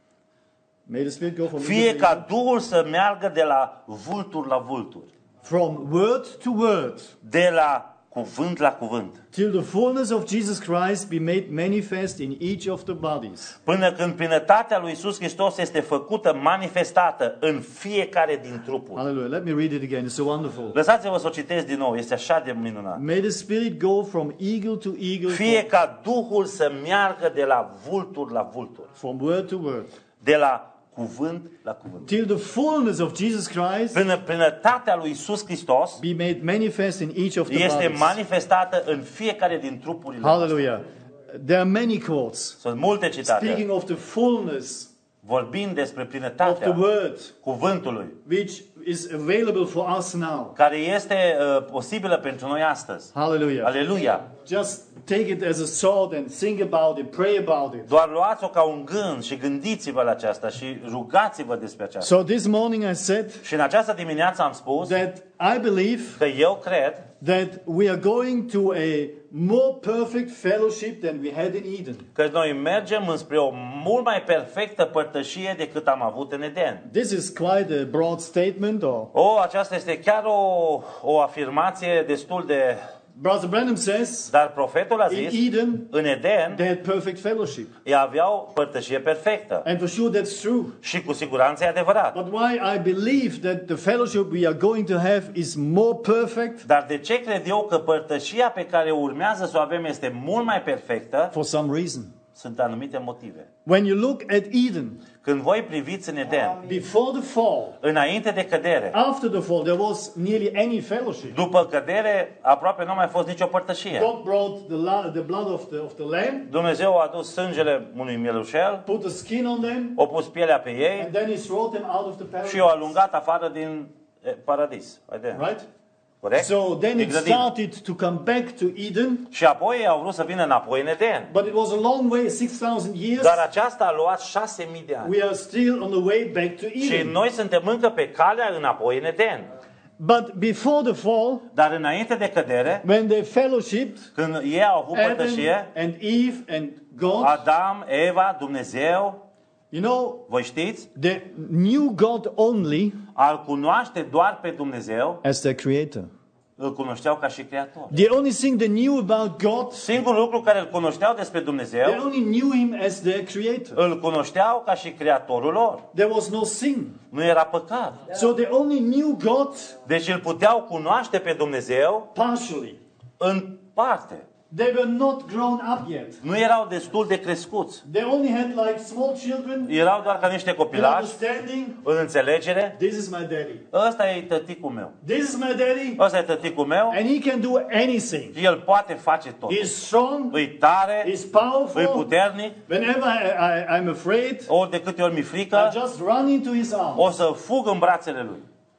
May the Spirit go from fie eagle to ca eagle. Duhul să meargă de la vulturi la vulturi, From word to word, de la cuvânt la cuvânt, till the fullness of Jesus Christ be made manifest in each of the bodies. până când plinătatea lui Iisus Hristos este făcută, manifestată în fiecare din trupuri. Hallelujah. Let me read it again. It's so wonderful. Lăsați-vă să o citesc din nou, este așa de minunat. May the Spirit go from eagle to eagle, Fie from, ca Duhul să meargă de la vulturi la vulturi, from word to word, de la cuvânt la cuvânt. till the fullness of Jesus Christ Până plinătatea lui Iisus Hristos be made manifest in each of the este bodies. manifestată în fiecare din trupurile noastre. Hallelujah. There are many quotes Sunt multe citate speaking of the fullness vorbind despre of the plinătatea word cuvântului, which is available for us now. care este uh, posibilă pentru noi astăzi. Hallelujah. Aleluia! Just take it as a thought and think about it, pray about it. Doar luați-o ca un gând și gândiți-vă la aceasta și rugați-vă despre aceasta. So this morning I said Și în această dimineață am spus that I believe că eu cred that we are going to a more perfect fellowship than we had in Eden. că noi mergem înspre o mult mai perfectă părtășie decât am avut în Eden. This is quite a broad statement, or O, aceasta este chiar o, o afirmație destul de... Brother Branham says Dar profetul a in zis, Eden în Eden, they had perfect fellowship. ei aveau părtășie perfectă. And for sure that's true. Și cu siguranță e adevărat. But why I believe that the fellowship we are going to have is more perfect? Dar de ce cred eu că părtășia pe care urmează să o avem este mult mai perfectă? For some reason. Sunt anumite motive. When you look at Eden, Când voi priviți în Eden, before the fall, înainte de cădere, after the fall, there was nearly any fellowship. după cădere, aproape nu a mai fost nicio părtășie. God brought the, la- the blood of the, of the lamb, Dumnezeu a adus sângele unui mielușel, put the skin on them, o pus pielea pe ei and then he threw them out of the și paradise. i-a alungat afară din eh, paradis. Eden. Right? Corect? So then Din it grădină. started to come back to Eden, Și apoi ei au vrut să vină înapoi în Eden. but it was a long way, six thousand years. Dar aceasta a luat șase mii de ani. We are still on the way back to Și Eden. noi suntem încă pe calea înapoi în Eden. But before the fall, Dar înainte de cădere, when they fellowshipped, când ei au avut Adam părtășie, and Eve and God, Adam, Eva, Dumnezeu, you know, voi știți, they knew God only al cunoaște doar pe Dumnezeu, as their creator. îl cunoșteau ca și creator. The only thing they knew about God, Singurul lucru care îl cunoșteau despre they Dumnezeu, only knew Him as their creator. îl cunoșteau ca și creatorul lor. There was no sin. Nu era păcat. So they only knew God Deci îl puteau cunoaște pe Dumnezeu partially. în parte. They were not grown up yet. Nu erau destul de crescuți. They only had like small children Erau doar ca niște in copilași, understanding. în înțelegere. This is my daddy. Ăsta e tăticul meu. This is my daddy. Ăsta e tăticul meu. And he can do anything. Și el poate face tot. He's strong. Îi tare, He's îi powerful. puternic. Whenever I, I, I'm afraid, Ori de câte ori mi-e frică, I just run into his o arms. să fug în brațele lui.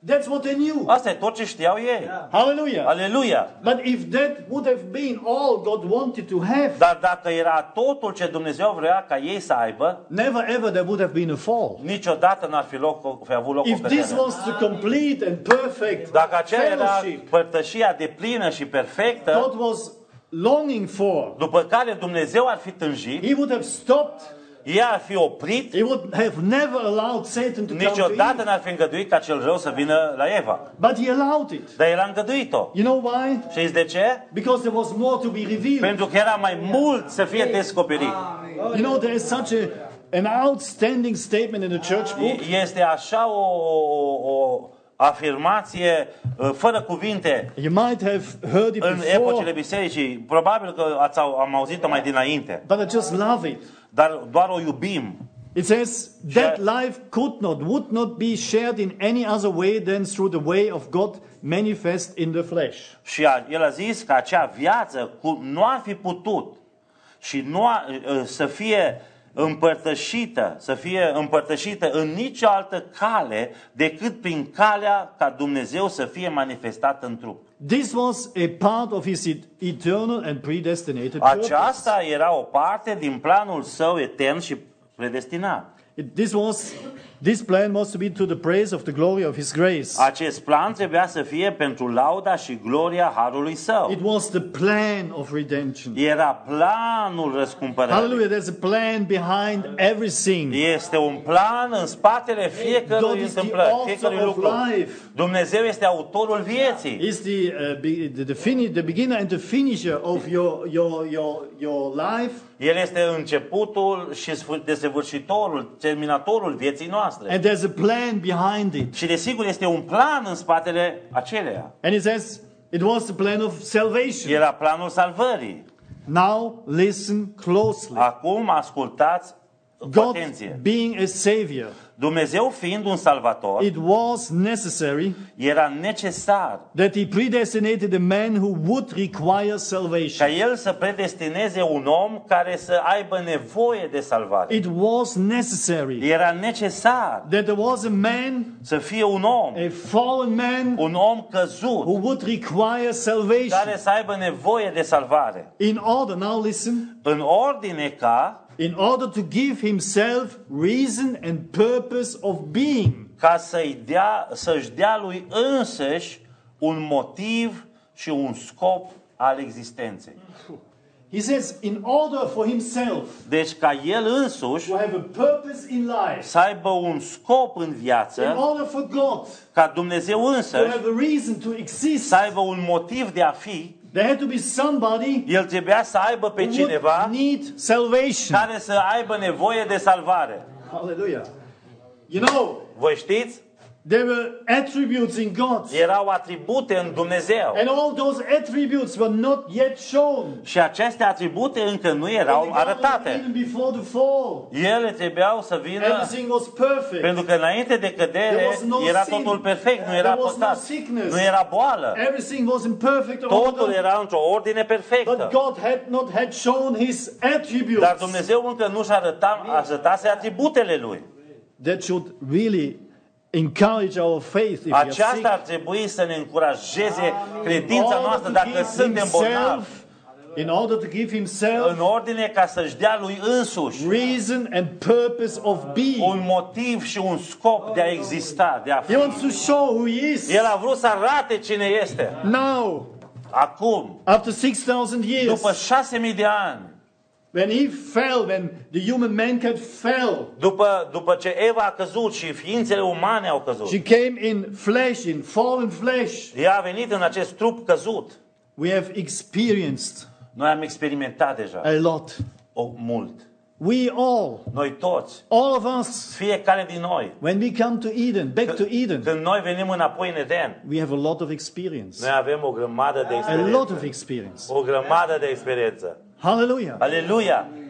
That's what they knew. Asta e tot ce știau ei. Hallelujah. Aleluia! But if that would have been all God wanted to have, Dar dacă era totul ce Dumnezeu vrea ca ei să aibă, never ever there would have been a fall. niciodată n-ar fi, loc, fi avut loc o If this cădere. was the complete and perfect Dacă aceea era fellowship părtășia deplină și perfectă, God was longing for, după care Dumnezeu ar fi tânjit, He would have stopped. ea ar fi oprit, He would have never allowed Satan to come to niciodată Eve. n-ar fi îngăduit ca cel rău să vină la Eva. But He allowed it. Dar el a îngăduit-o. You know why? Știți de ce? Because there was more to be revealed. Pentru că era mai mult să fie descoperit. You know, there is such a, an outstanding statement in the church book. Este așa o, o, o afirmație uh, fără cuvinte You might have heard it în epocile before, bisericii. Probabil că ați, au- am auzit-o mai dinainte. but I just love it. Dar doar o iubim. It says that life could not, would not be shared in any other way than through the way of God manifest in the flesh. Și a, el a zis că acea viață cu, nu ar fi putut și nu a, uh, să fie împărtășită, să fie împărtășită în nicio altă cale decât prin calea ca Dumnezeu să fie manifestat în trup. This was a part of His et- eternal and predestinated purpose. Aceasta era o parte din planul său etern și predestinat. It- This was, this plan was to be to the praise of the glory of His grace. Acest plan trebuia să fie pentru lauda și gloria harului său. It was the plan of redemption. Era planul răscumpărării. Hallelujah. There's a plan behind everything. Este un plan în spatele God fiecărui is the întâmplări, author fiecărui of lucru. life. Dumnezeu este autorul vieții. Is the, uh, be, the, the, fini- the beginner and the finisher of your, your, your, your life. El este începutul și sfâr- desăvârșitorul, terminatorul vieții noastre. And there's a plan behind it. Și desigur este un plan în spatele aceleia. And it says it was the plan of salvation. Era planul salvării. Now listen closely. Acum ascultați cu God atenție. being a savior, Dumnezeu fiind un salvator, it was necessary era necesar that He predestinated a man who would require ca salvation. el să predestineze un om care să aibă nevoie de salvare. It was necessary Era necesar that there was a man, să fie un om, a fallen man, un om căzut, who would require salvation. care să aibă nevoie de salvare. In order, now listen, În ordine ca, in order to give Himself reason and purpose of being. ca să-i dea, să-și dea lui însăși un motiv și un scop al existenței. He says, in order for Himself Deci ca el însuși to have a purpose in life, să aibă un scop în in viață, order for God ca Dumnezeu to însăși have a reason to exist, să aibă un motiv de a fi, there had to be somebody el trebuia să aibă pe who cineva would need salvation. care să aibă nevoie de salvare. Hallelujah. You know, Voi știți? there were attributes in God, Erau atribute în Dumnezeu. and all those attributes were not yet shown. Și aceste atribute încă nu erau In the garden, arătate. even before the fall, Ele trebuiau să vină everything was perfect. pentru că înainte de cădere There was no era sin. totul perfect, nu era There was no păcat, sickness. nu era boală. Everything was in perfect Totul order. era într-o ordine But perfectă. God had not had shown His attributes. Dar Dumnezeu încă nu și arăta, arătase atributele Lui. That should really encourage our faith if we are sick. Aceasta ar trebui să ne încurajeze credința In noastră order to dacă give suntem bolnavi. himself, in order to give Himself În ordine ca să-și dea Lui însuși reason and purpose of being. un motiv și un scop de a exista, de a fi. He wants to show who He is. El a vrut să arate cine este. Now, Acum, after six thousand după years, șase mii de ani, when He fell, when the human mankind fell, după, după ce Eva a căzut și ființele umane au căzut, she came in flesh, in fallen flesh. ea a venit în acest trup căzut. We have experienced Noi am experimentat deja a lot. o, mult. We all, Noi toți, all of us, fiecare din noi, when we come to Eden, back to Eden, când noi venim înapoi în Eden, we have a lot of experience. noi avem o grămadă de A lot of experiență. experience. O grămadă de experiență. Hallelujah. Aleluia!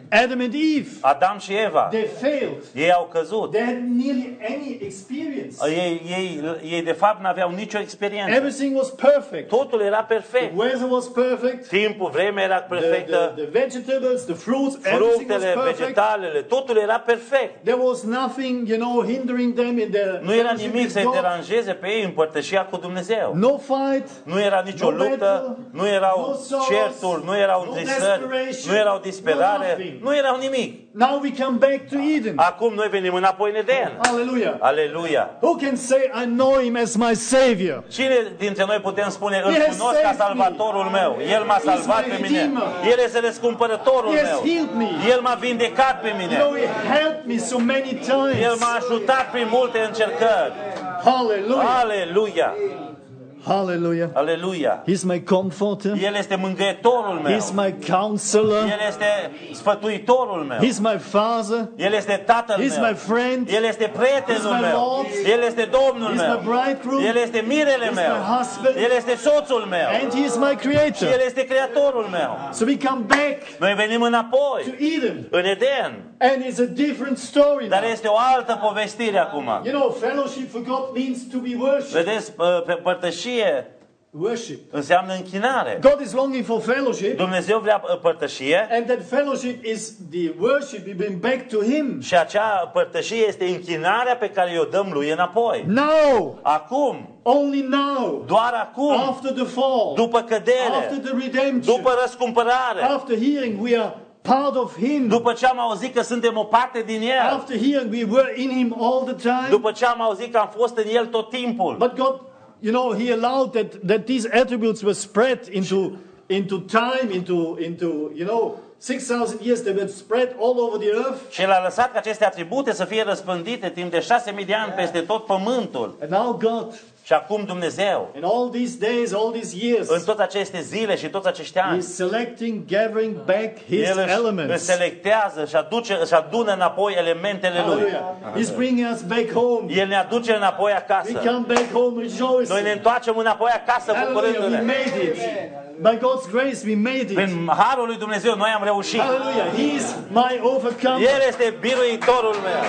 Adam and Eve, Adam și Eva, they failed. ei au căzut. They had nearly any experience. Ei, ei, ei de fapt n-aveau nicio experiență. Everything was perfect. Totul era The perfect. weather was perfect. Timpul, vremea era The, perfectă. the, the vegetables, the fruits, everything was Fructele, perfect. vegetalele, totul era perfect. There was nothing, you know, hindering them in their Nu era fellowship nimic with să-i God. deranjeze pe ei în părtășia cu Dumnezeu. No fight, Nu era nicio no luptă, battle, nu erau no sorrows, certuri, nu erau no întrisări, desperation, nu erau no disperare, nothing. nu erau nimic. now we come back to Eden. Acum noi venim înapoi în Eden. Hallelujah. Aleluia! Who can say, I know him as my Savior? Cine dintre noi putem spune, îl He has cunosc ca saved me. salvatorul meu? El m-a He's salvat my pe mine. Redeemer. El este răscumpărătorul He has meu. healed me. El m-a vindecat pe You mine. know, he helped me so many El times. m-a ajutat prin multe încercări. Hallelujah. Aleluia! Hallelujah. Aleluia! He's my comforter. El este mângâietorul meu. He's my counselor. El este sfătuitorul meu. He's my father. El este tatăl He's meu. my friend. El este prietenul He's my meu. Lord. El este Domnul He's meu. my bridegroom. El este mirele He's meu. my husband. El este soțul meu. And he is my Și creator. El este creatorul meu. So we come back Noi venim to înapoi Eden. în Eden. And it's a different story Dar now. este o altă povestire acum. You know, fellowship for God means to be worshipped. Vedeți, p- pe părtășie Worship. înseamnă închinare. God is longing for fellowship. Dumnezeu vrea uh, părtășie And that fellowship is the worship we bring back to Him. și acea părtășie este închinarea pe care o dăm lui înapoi. Now, Acum, only now, doar acum, after the fall, după cădere, after the redemption, după răscumpărare, after hearing we are part of Him, după ce am auzit că suntem o parte din El, after hearing we were in Him all the time. după ce am auzit că am fost în El tot timpul. But God, you know, He allowed that, that these attributes were spread into, into time, into, into, you know, six thousand years. They were spread all over the earth. Și El a lăsat ca aceste atribute să fie răspândite timp de șase mii de ani peste tot pământul. And now God, Și acum Dumnezeu, in all these days, all these years, în toate aceste zile și toți acești ani, He's selecting, gathering back His El își, își elements. selectează și aduce, își adună înapoi elementele Lui. Hallelujah. He's bringing us back home. El ne aduce înapoi We acasă. come back home Noi ne rejoicing. întoarcem înapoi acasă Hallelujah, we bucurându-ne. made it. By God's grace, we made it. Prin harul lui Dumnezeu noi am reușit. Hallelujah. He is my overcomer. El este biruitorul meu.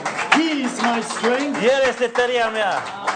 He is my strength. El este tăria mea.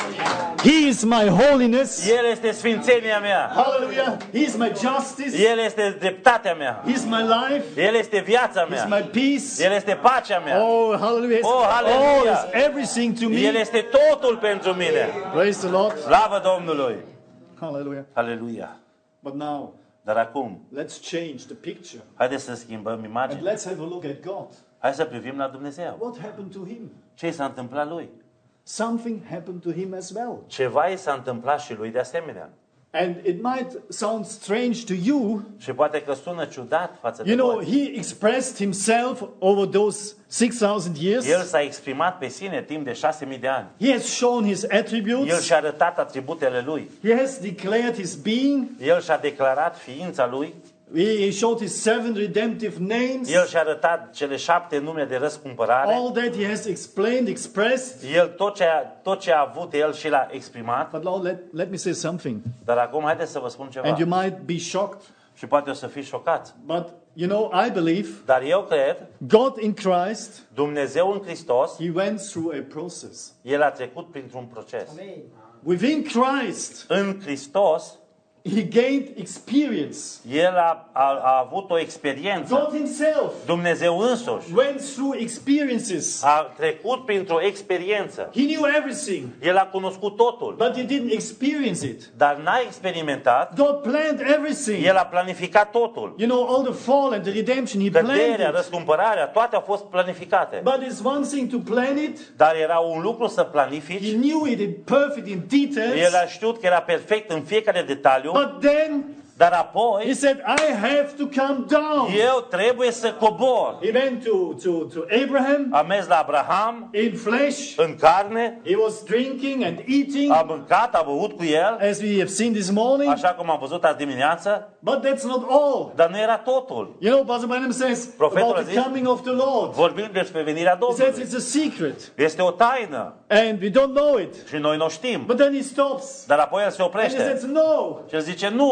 He is my holiness. El este sfințenia mea. Hallelujah. He is my justice. El este dreptatea mea. He is my life. El este viața He mea. is my peace. El este pacea mea. Oh, hallelujah. Oh, hallelujah. Oh, it's everything to El me. este totul pentru mine. Praise the Lord. Slavă Domnului. Hallelujah. Aleluia. But now, Dar acum, let's change the picture. haideți să schimbăm And imaginea. let's have a look at God. Hai să privim la Dumnezeu. What happened to Him? Ce i s-a întâmplat lui? Something happened to Him as well. Ceva i s-a întâmplat și lui de asemenea. And it might sound strange to you. Și poate că sună ciudat față de You know, voi. He expressed Himself over those six thousand years. El s-a exprimat pe sine timp de șase mii de ani. He has shown His El attributes. și-a arătat atributele lui. He has declared His being. El și-a declarat ființa lui. He showed His seven redemptive names. El și-a arătat cele șapte nume de răscumpărare. All that He has explained, expressed. El tot ce, a, tot ce a avut, El și l-a exprimat. But Lord, let, let me say something. Dar acum haideți să vă spun ceva. And you might be shocked. Și poate o să fiți șocați. But, you know, I believe Dar eu cred, God in Christ, Dumnezeu în Hristos, He went through a process. El a trecut printr-un proces. Within Christ, În Hristos, He gained experience. El a, a, a avut o experiență. God Himself Dumnezeu însuși went through experiences. a trecut printr-o experiență. He knew everything, El a cunoscut totul, but He didn't experience it. dar n-a experimentat. God planned everything. El a planificat totul. You know, all the fall and the redemption, He planned Căderea, it. răscumpărarea, toate au fost planificate. But it's one thing to plan it. Dar era un lucru să He planifici. knew it in perfect in El details. a știut că era perfect în fiecare detaliu, But then dar He apoi said, I have to come down. eu trebuie să cobor. He went to, to, to Abraham Am mers la Abraham in flesh. în carne, He was drinking and eating, a mâncat, a băut cu el, as we have seen this morning. așa cum am văzut azi dimineață, But that's not all. dar nu era totul. You know, Pastor Branham says Profetul about a the zis- coming of the Lord. Vorbim despre venirea He says Domnului. it's a secret, Este o taină and we don't know it. și noi nu știm. But then he stops, Dar apoi el se and he oprește says, no, și el zice nu, no, we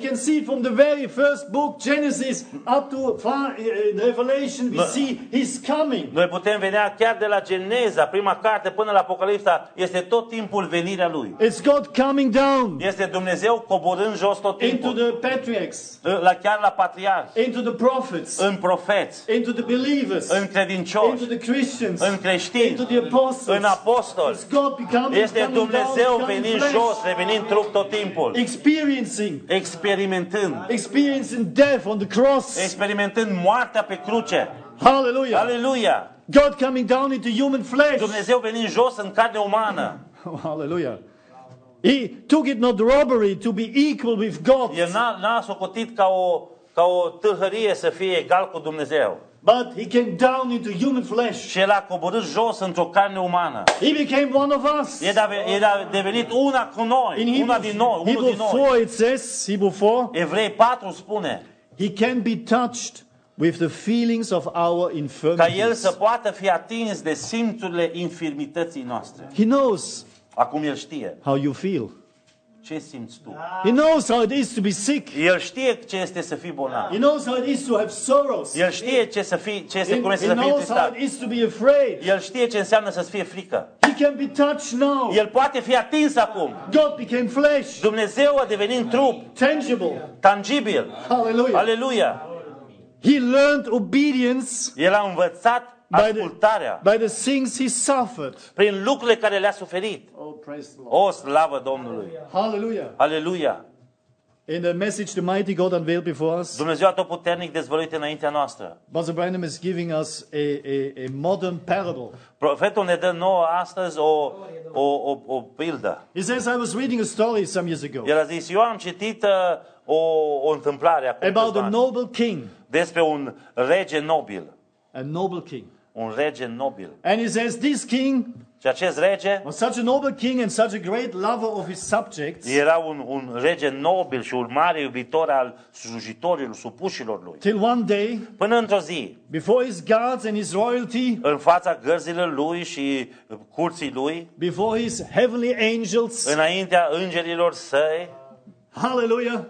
can see from the very first book, Genesis, up to far, uh, Revelation, we No. see He's coming. Noi putem vedea chiar de la Geneza, prima carte, până la Apocalipsa, este tot timpul venirea Lui. It's God coming down Este Dumnezeu coborând jos tot into timpul. the patriarchs, La, chiar la patriarhi, into the prophets, în profeți, into the believers, în into credincioși, the Christians, în creștini, into the apostles. în apostoli. It's God becoming, Este coming down, Dumnezeu becoming venind flesh, jos, revenind trup tot timpul. experiencing, Experimentând. experiencing death on the cross. Experimentând moartea pe cruce. Hallelujah. Aleluia! God coming down into human flesh. Dumnezeu venind jos în carne umană. Oh, hallelujah. He took it not robbery to be equal with God, El n-a, n-a socotit ca o, ca o tâlhărie să fie egal cu Dumnezeu. but He came down into human flesh. Și El a coborât jos într-o carne umană. He became one of us. El a, el a devenit una cu noi, In una Hebrew, din noi, unul Hebrew din noi. four it says, Hebrew four, Evrei patru spune He can be touched with the feelings of our ca El infirmities. să poată fi atins de simțurile infirmității noastre. He knows Acum El știe how you feel. ce simți tu. He knows how it is to be sick. El știe ce este să fii bolnav. He knows how it is to have sorrows. El știe ce, să fii, ce este, He, cum este he să fii knows how tristat. it is to be afraid. El știe ce înseamnă să-ți fie frică. He can be touched now. El poate fi atins acum. God became flesh, Dumnezeu a devenit trup, tangible. tangibil. Hallelujah. Aleluia! He learned obedience El a învățat by the, ascultarea by the things he suffered. prin lucrurile care le-a suferit. Oh, praise the Lord. O slavă Domnului! Hallelujah. Aleluia! In the message the mighty God unveiled before us, Dumnezeu atotputernic dezvăluit înaintea noastră. Pastor Branham is giving us a, a, a modern parable. Profetul ne dă nouă astăzi o, o, o, o pildă. He says, I was reading a story some years ago El a zis, eu am citit uh, o, o întâmplare acum about câțiva a ani noble king, despre un rege nobil. a noble king. Un rege nobil. And he says, this king Și acest rege was such a noble king and such a great lover of his subjects, era un, un rege nobil și un mare iubitor al slujitorilor, supușilor lui. till one day, Până într-o zi, before his guards and his royalty, în fața gărzilor lui și curții lui, before his heavenly angels, înaintea îngerilor săi, hallelujah,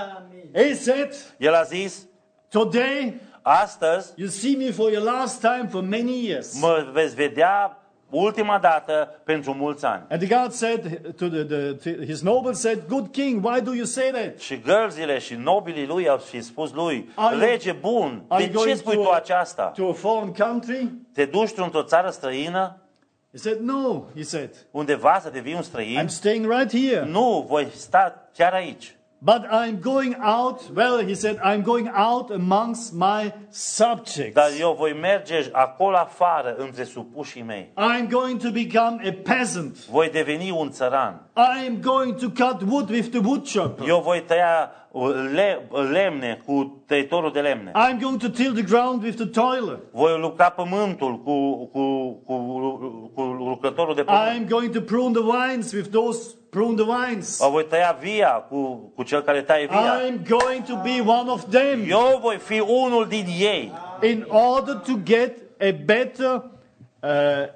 he said, el a zis, today astăzi you see me for your last time for many years. mă veți vedea ultima dată pentru mulți ani. And the guard said to the, the to his nobles said, good king, why do you say that? Și gărzile și nobilii lui au fi spus lui, Are you- rege bun, Are de you ce going spui to tu a, aceasta? to a foreign country? Te duci tu într-o țară străină, He said, no, he said, undeva să devii un străin? I'm staying right here. Nu, voi sta chiar aici. But I'm going out, well, he said, I'm going out amongst my subjects. Dar eu voi merge acolo afară între supușii mei. I'm going to become a peasant. Voi deveni un țăran. I'm going to cut wood with the wood chopper. Eu voi tăia le, lemne cu tăitorul de lemne. I'm going to till the ground with the toiler. Voi lucra pământul cu, cu, cu, cu lucrătorul de pământ. I'm going to prune the vines with those prune the vines. O voi tăia via cu, cu cel care taie via. I'm going to be one of them Eu voi fi unul din ei. in order to get a better uh,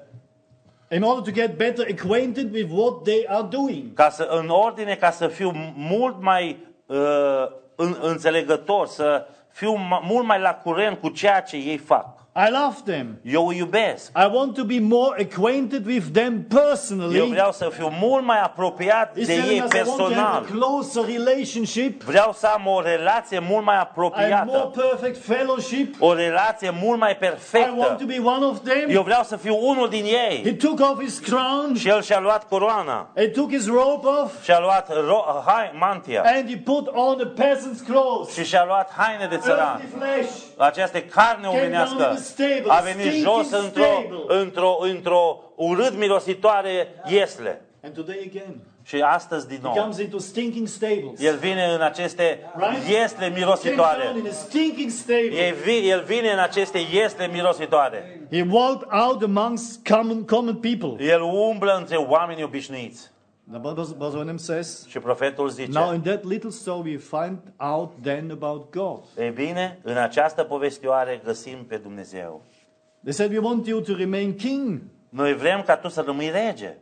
in order to get better acquainted with what they are doing. Ca să, în ordine ca să fiu mult mai uh, în, înțelegător, să fiu ma, mult mai la curent cu ceea ce ei fac. I love them. Eu îi iubesc. I want to be more acquainted with them Eu personally. vreau să fiu mult mai apropiat He's de telling ei us I want to have personal. a closer relationship, Vreau să am o relație mult mai a more apropiată. perfect fellowship. O relație mult mai I want perfectă. to be one of them. Eu vreau să fiu unul din He ei. took off his crown. Și el și-a luat coroana. He took his robe off. Și-a luat ro- hai, mantia. And he put on a peasant's clothes. Și și-a luat haine de țăran. Earthly flesh. Această carne Came down omenească in the stable, a venit stinking jos într-o, stable. într-o, într-o urât mirositoare iesle. And today again, Și astăzi din he nou, comes into stinking stables. el vine în aceste Right? iesle Came mirositoare. down in a stinking stable. El vi- El vine în aceste iesle mirositoare. He walked out amongst common, common people. El umblă între oameni obișnuiți. Now, Brother Branham says, Și profetul now zice, in that little story we find out then about God. ei bine, în această povestioare găsim pe Dumnezeu. They said, we want you to remain king. Noi vrem ca tu să rămâi rege.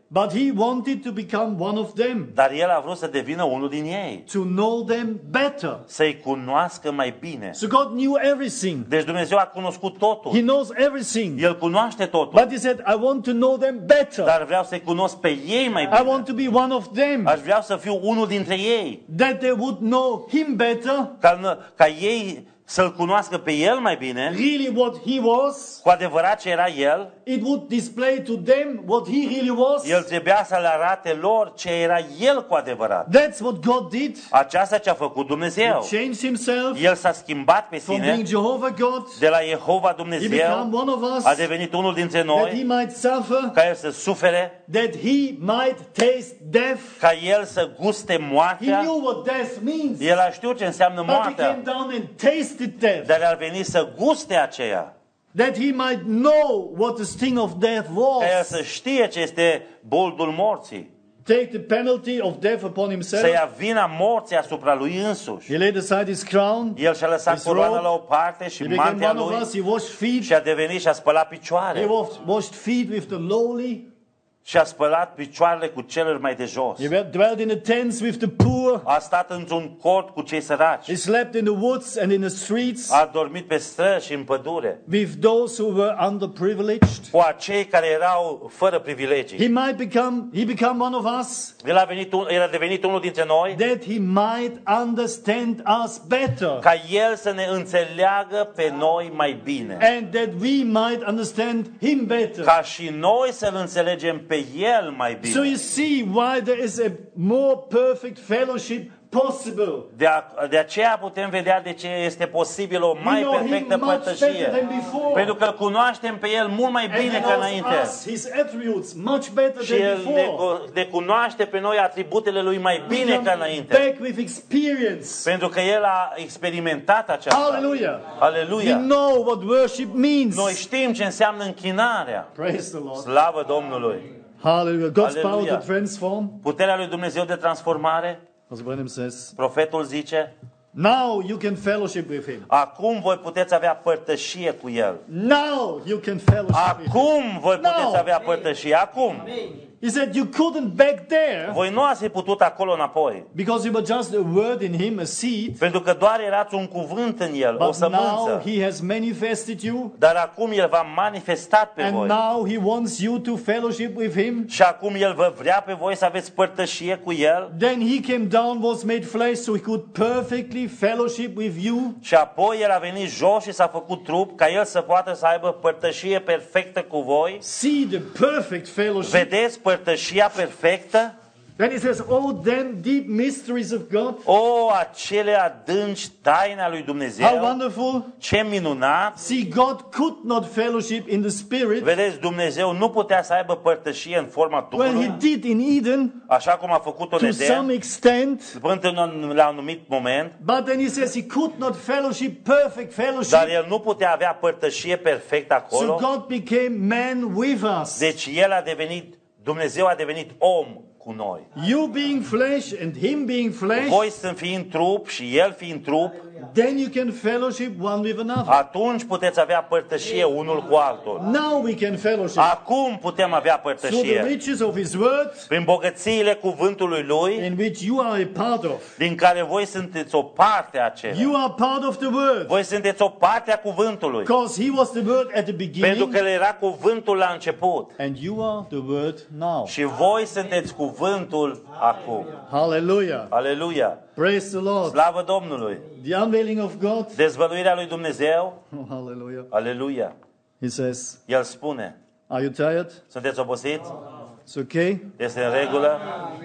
But he wanted to become one of them, Dar el a vrut să devină unul din ei. to know them better. Să-i cunoască mai bine. So God knew everything. Deci Dumnezeu a cunoscut totul. He knows everything. El cunoaște totul. But he said, I want to know them better. Dar vreau să-i cunosc pe ei mai I bine. want to be one of them. Aș vrea să fiu unul dintre ei. That they would know him better, Ca, ca ei să-l cunoască pe el mai bine. really what he was. Cu adevărat ce era el. It would display to them what he really was. El trebuia să le arate lor ce era el cu adevărat. That's what God did. Aceasta ce a făcut Dumnezeu. He changed himself El s-a schimbat pe from sine being Jehovah God. de la Jehova He Dumnezeu. became one of us. A devenit unul dintre That he noi. might suffer. Ca el să sufere. That he might taste death. Ca el să guste He moartea. knew what death means. El a știut ce înseamnă But he moartea. came down and tasted death. Dar el a venit să guste aceea. That he might know what the sting of death Ca el was. să știe ce este boldul morții. Take the penalty of death upon himself. Să ia vina morții asupra lui însuși. He laid aside his crown. El și-a lăsat His coroana robe. la o parte și He became mantea one of lui us. He washed feet. și a devenit și a spălat He picioare. washed, washed feet with the lowly. Și a spălat picioarele cu celor mai de jos. He dwelt in the tents with the poor. A stat într-un cort cu cei săraci. He slept in the woods and in the streets A dormit pe străzi și în pădure. with those who were underprivileged. Cu acei care erau fără privilegii. He might become, he become one of us, El a, venit un, el a devenit unul dintre noi that he might understand us better. ca el să ne înțeleagă pe noi mai bine. And that we might understand him better. Ca și noi să-l înțelegem pe el mai So bine. you see why there is a more perfect fellowship possible. De, a, de aceea putem vedea de ce este posibil o mai We know him perfectă much better părtășie. than before. Pentru că îl cunoaștem pe el mult mai And he bine ca knows înainte. us, his attributes, much better Și than el ne, before. ne cunoaște pe noi atributele lui mai We bine come ca înainte. back with experience. Pentru că el a experimentat aceasta. Hallelujah. We Aleluia. know what worship means. Noi știm ce înseamnă închinarea. Praise the Lord. Slavă Domnului. Hallelujah. God's power Hallelujah. to transform. Puterea lui Dumnezeu de transformare. As Branham says, Profetul zice, now you can fellowship with him. acum voi puteți avea părtășie cu el. Now you can fellowship with him. Acum voi Now. puteți avea părtășie. Acum. He said you couldn't back there Voi nu ați fi putut acolo înapoi. because you were just a word in him, a seed. Pentru că doar erați un cuvânt în el, o But now sămânță. he has manifested you. Dar acum el v-a manifestat pe And voi. now he wants you to fellowship with him. Și acum el vă vrea pe voi să aveți părtășie cu el. Then he came down, was made flesh, so he could perfectly fellowship with you. Și apoi el a venit jos și s-a făcut trup ca el să poată să aibă părtășie perfectă cu voi. See the perfect fellowship. Vedeți părtășia perfectă? Then he says, oh, then deep mysteries of God. O, acele adânci taine a lui How Dumnezeu. wonderful. Ce minunat! See, God could not fellowship in the Spirit. Vedeți, Dumnezeu nu putea să aibă părtășie în forma Well, he Duhului, did in Eden așa cum a făcut-o în to some Eden, extent. până la un anumit moment, But then he says he could not fellowship, perfect dar fellowship. el nu putea avea părtășie perfectă So acolo. God became man with us. Deci el a devenit, Dumnezeu a devenit om cu noi. You being flesh and him being flesh, Voi sunt fiind trup și el fiind trup, then you can fellowship one with another. atunci puteți avea părtășie unul cu altul. Now we can fellowship Acum putem avea through the părtășie riches of his word, prin bogățiile cuvântului lui, in which you are a part of. din care voi sunteți o parte a acelea. You are part of the word. Voi sunteți o parte a cuvântului. Because he was the word at the Pentru beginning, că el era cuvântul la început. and you are the word now. Și voi sunteți cuvântul acum. Hallelujah. Aleluia! Praise the Lord. Slavă Domnului! The unveiling of God. Dezvăluirea lui Dumnezeu. Oh, hallelujah. Aleluia! He says, El spune, are you tired? sunteți obosiți? It's okay. Este în regulă?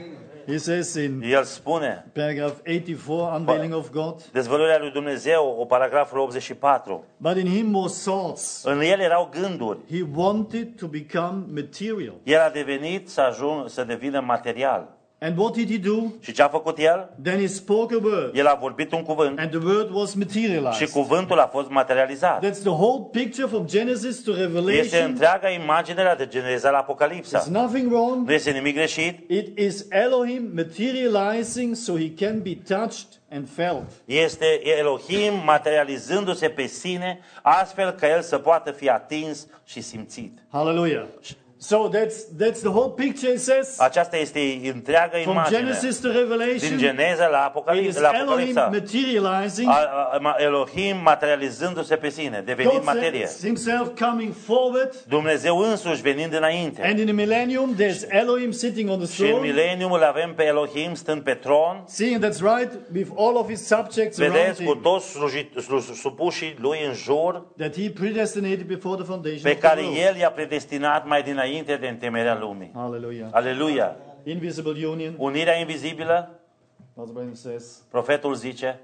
He says in El spune, paragraph eighty-four, unveiling of God. dezvăluirea lui Dumnezeu, o paragraful optzeci și patru. But in him was thoughts. În el erau gânduri. He wanted to become material. El a devenit să ajung, să devină material. And what did he do? Și ce a făcut el? Then he spoke a word. El a vorbit un cuvânt And the word was și materialized. cuvântul a fost materializat. That's the whole picture from Genesis to Este Revelation. întreaga imagine la de Geneza la Apocalipsa. There's nothing wrong. Nu este nimic greșit. It is Elohim materializing so he can be touched and felt. Este Elohim materializându-se pe sine, astfel ca el să poată fi atins și simțit. Hallelujah. So that's that's the whole picture, it says. Aceasta este întreaga From imagine. Genesis to Din Revelation, Geneza la it Apocalipsa. is La Elohim Apocalipsa. materializing. A- a- Elohim materializându-se pe sine, devenind God materie. himself coming forward. Dumnezeu însuși venind înainte. And in the millennium, there's Elohim sitting on the Și în throne. milenium îl avem pe Elohim stând pe tron. See, and that's right, with all of his subjects around Vedeți, cu him, toți sluji- slu- supușii lui în jur, that he predestinated before the foundation pe of the care world. El i-a predestinat mai dinainte de întemeierea lumii. Hallelujah. Aleluia! Invisible union, Unirea invizibilă, Pastor Branham says, profetul zice,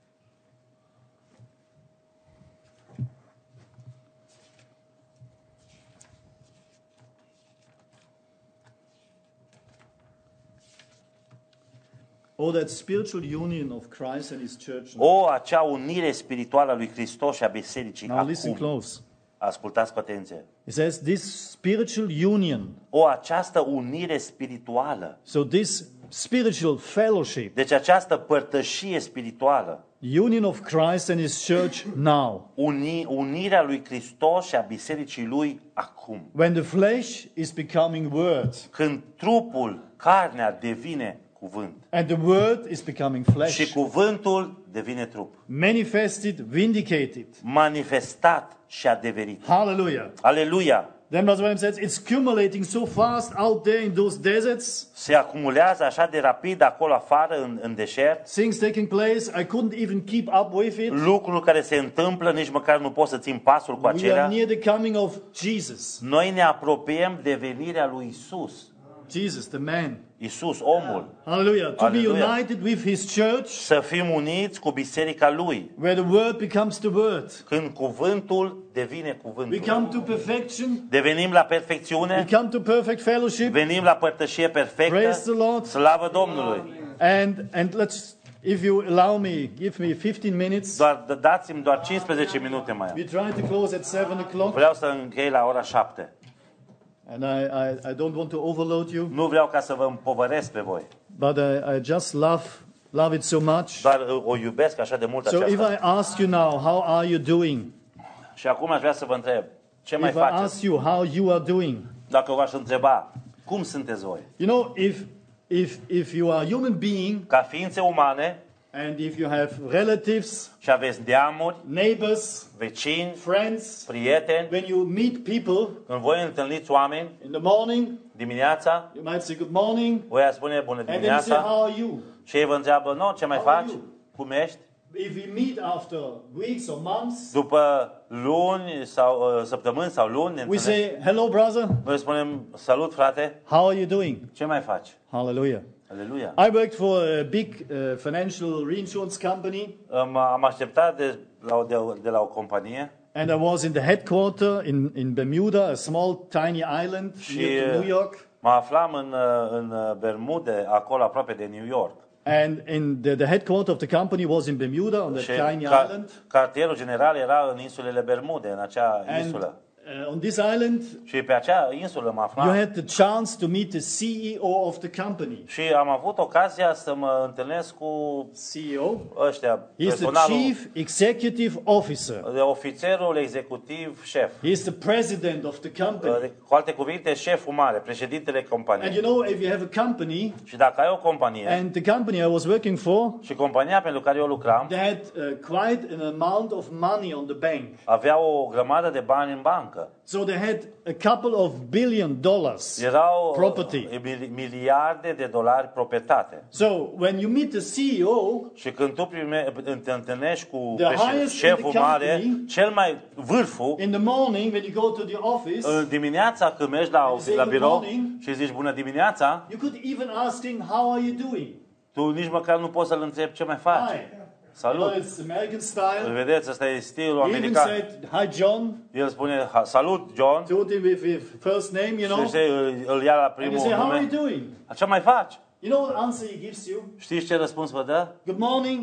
oh, that spiritual union of Christ and his church. o, acea unire spirituală a lui Hristos și a bisericii Now listen acum. close. Ascultați cu atenție. It says this spiritual union. O, această unire spirituală. So this spiritual fellowship, Deci această părtășie spirituală, union of Christ and his church now. uni, unirea lui Hristos și a bisericii lui acum. When the flesh is becoming word Când trupul, carnea devine cuvânt and the word is becoming și flesh, cuvântul devine trup. manifested, vindicated. Manifestat și adeverit. Hallelujah. Aleluia! Then Pastor Branham says it's accumulating so fast out there in those deserts. Se acumulează așa de rapid acolo afară în, în deșert. Things taking place, I couldn't even keep up with it. Lucruri care se întâmplă, nici măcar nu poți să țin pasul cu We are acelea. near the coming of Jesus. Noi ne apropiem de venirea lui Isus. Jesus, the man. Isus, omul. Hallelujah. To be Hallelujah. united with his church, Să fim uniți cu biserica lui. where the word becomes the word. Când cuvântul devine We cuvântul. come to perfection. Devenim la We perfecțiune. come to perfect fellowship. Venim la părtășie Praise perfectă. the Lord. Slavă Domnului. And and let's, if you allow me, give me fifteen minutes. Doar dați-mi doar cincisprezece minute mai am. We try to close at seven o'clock. Vreau să închei la ora șapte. And I, I, I don't want to overload you, Nu vreau ca să vă împovăresc pe voi. but I, I just love love it so much. Doar uh, o iubesc așa de mult So if aceasta. I ask you now, how are you doing? Și acum aș vrea să vă întreb. Ce mai If I faceți? ask you how you are doing, Dacă v-aș întreba, cum sunteți voi? you know, if if if you are a human being Ca ființe umane and if you have relatives, și aveți deamuri, neighbors, vecini, friends, prieteni, when you meet people când voi întâlniți oameni in the morning, dimineața, you might say good morning, voi ați spune bună and then you say, dimineața how are you? și ei vă întreabă, nu, ce mai How are faci? you? Cum ești? If we meet after weeks or months, După luni sau uh, săptămâni sau luni, ne we întâlnim. say, hello, brother, Noi spunem, salut frate, how are you doing? ce mai faci? Hallelujah. Aleluia. I worked for a big uh, financial reinsurance company, Am, am așteptat de la, o- de, de la o companie and I was in the headquarter in, in Bermuda, a small, tiny island și near to New York. mă aflam în, uh, în uh, Bermude, acolo aproape de New York. And in the, the headquarter of the company was in Bermuda, on that Și tiny ca, island. cartierul general era în insulele Bermude, în acea And insulă. uh, on this island, Și pe acea insulă mă you aflam had the chance to meet the C E O of the company. și am avut ocazia să mă întâlnesc cu C E O? ăștia, He is the personalul, chief executive officer. de ofițerul executiv șef. He is the president of the company. De- Cu alte cuvinte, șeful mare, președintele And companiei. you know, if you have a company, Și dacă ai o companie and the company I was working for, și compania pentru care eu lucram they had uh, quite an amount of money on the bank. avea o grămadă de bani în bancă. So they had a couple of billion dollars. Erau Property. uh, mili- miliarde de dolari proprietate. So when you meet the C E O, Și când tu prime, te întâlnești cu The președ- highest in șeful the mare, company, cel mai vârful, in the morning when you go to the office, în dimineața când mergi la, say la good birou morning. și zici bună dimineața, you could even ask him, how are you doing? tu nici măcar nu poți să-l întrebi ce mai faci. Hi. You know, Salut! it's American Îl style. vedeți, ăsta e stilul He even american. said, hi John, El spune "Ha- salut, John, told him with his first name, you și know. știi, îl, îl ia la And primul you say, how are you nume. doing? Ce mai faci? You know what answer he gives you? Știți ce răspuns vă dă? Good morning.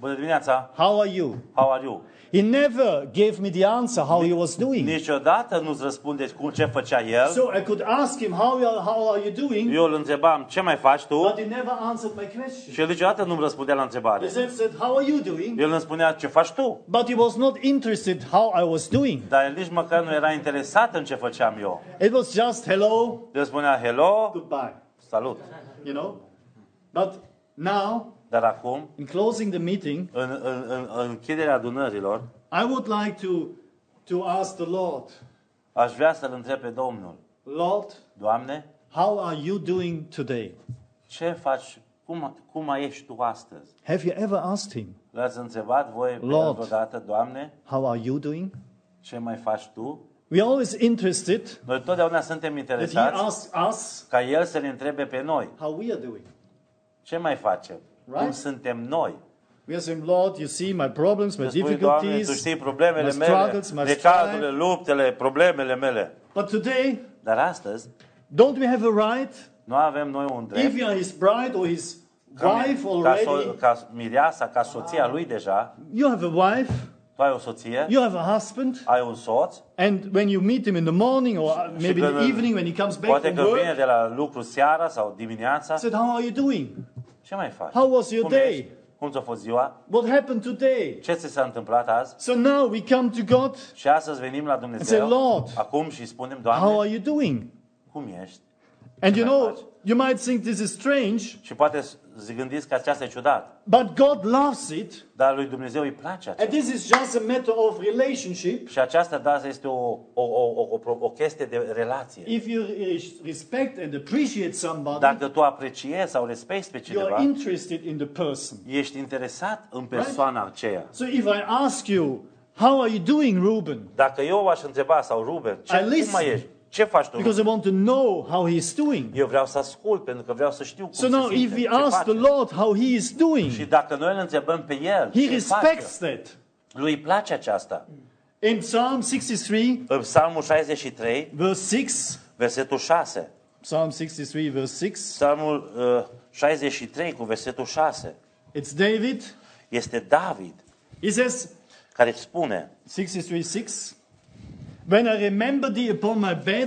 Bună dimineața! How are you? How are you? He never gave me the answer how he was doing. Niciodată nu-ți răspundeți cum ce făcea el. So I could ask him, how, you are- how are you doing? Eu îl întrebam, ce mai faci tu? But he never answered my question. Și el niciodată nu-mi răspundea la întrebare. He said, said, how are you doing? El îmi spunea, ce faci tu? But he was not interested how I was doing. Dar el nici măcar nu era interesat în ce făceam eu. It was just, hello, El spunea, hello, goodbye. salut. You know? But now, Dar acum, in closing the meeting, în, în, în, în închiderea adunărilor, I would like to, to ask the Lord, aș vrea să-L întreb pe Domnul. Lord, Doamne, how are you doing today? ce faci, cum, cum mai ești tu astăzi? Have you ever asked him, L-ați întrebat voi pe Lord. el vreodată, Doamne, how are you doing? ce mai faci tu? We are always interested Noi totdeauna suntem that he interesați asks us ca El să ne întrebe pe noi. how we are doing. Ce mai facem? Right? Cum suntem noi? We are saying, Lord, you see my problems, my Să spui, Doamne, Tu difficulties, știi problemele my mele, struggles, my decazurile, strife. luptele, problemele mele. But today, Dar astăzi, don't we have a right, nu avem noi un if drept you are his bride or his ca, wife ca, so, already, ca mireasa, ca soția lui deja, you have a wife, tu ai o soție, you have a husband, ai un soț, and when you meet him in the morning or maybe in când the evening when he comes back poate from că vine work, de la lucru seara sau dimineața, I said, how are you doing? ce mai faci? How was your Cum day? ești? Cum ți-a fost ziua? What happened today? Ce ți s-a întâmplat azi? So now we come to God. Și astăzi venim la Dumnezeu, And say, Lord, acum și spunem, How Doamne, are you doing? cum ești? And you mai know, faci? you might think this is strange, Și poate zi gândiți că aceasta e ciudat, but God loves it. dar lui Dumnezeu îi place And aceasta. this is just a matter of relationship. Și aceasta, da, este o, o, o, o, o, o chestie de relație. If you respect and appreciate somebody, Dacă tu apreciezi sau respecti pe you are cineva, interested in the person. ești interesat în persoana aceea. So if I ask you, how are you doing, Ruben? Dacă eu v-aș întreba, sau Ruben, ce, I cum listen. mai ești? Ce faci tu? Because I want to know how he is doing. Eu vreau să ascult, pentru că vreau să știu cum So se now simte, if we ce ask face. the Lord how he is Și doing, dacă noi îl întrebăm pe el, he ce face, respects that. lui îi place aceasta. In Psalm sixty-three, În Psalmul șaizeci și trei, verse six, versetul șase. Psalm sixty-three, verse six, Psalmul uh, șaizeci și trei cu versetul șase. it's David. Este David He says, care îți spune, sixty-three six, when I remember thee upon my bed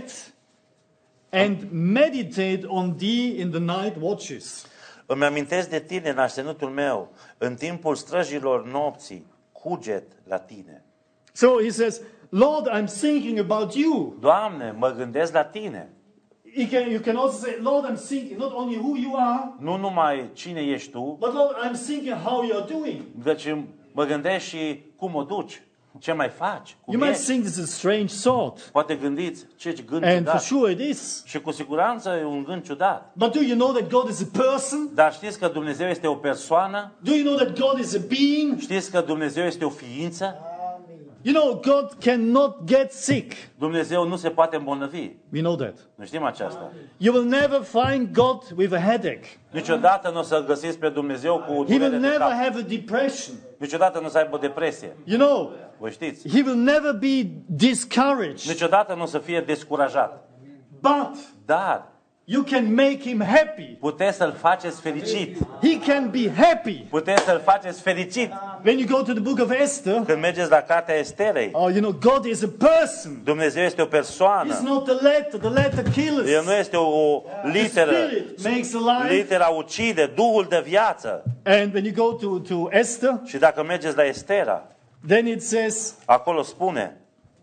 and meditate on thee in the night watches. îmi amintesc de tine în aștenutul meu, în timpul străjilor nopții, cuget la tine. So he says, Lord, I'm thinking about you. Doamne, mă gândesc la tine. He can, you can also say, Lord, I'm thinking not only who you are, Nu numai cine ești tu, but Lord, I'm thinking how you are doing. deci mă gândesc și cum o duci, ce mai faci, cum You might ești. think this is a strange thought, Poate gândiți ce gând and for ciudat. sure it is. Și cu siguranță e un gând ciudat. But do you know that God is a person? Dar știți că Dumnezeu este o persoană? Do you know that God is a being? Știți că Dumnezeu este o ființă? You know, God cannot get sick. Dumnezeu nu se poate îmbolnăvi. We know that. Nu știm aceasta. You will never find God with a headache. Niciodată nu o să-L găsiți pe Dumnezeu cu He will durere de never cap. have a depression. Niciodată nu o să aibă depresie. You know, Voi știți? he will never be discouraged. Niciodată nu o să fie descurajat. But Dar you can make him happy. puteți să-L faceți fericit. He can be happy. Puteți să-L faceți fericit. When you go to the book of Esther, Când mergeți la cartea Esterei, oh, you know, God is a person. Dumnezeu este o He's persoană. not a letter. The letter kills. El nu este o, o The literă. Spirit makes alive. Litera ucide, Duhul de viață. And when you go to, to Esther, Și dacă mergeți la Estera, then it says, acolo spune,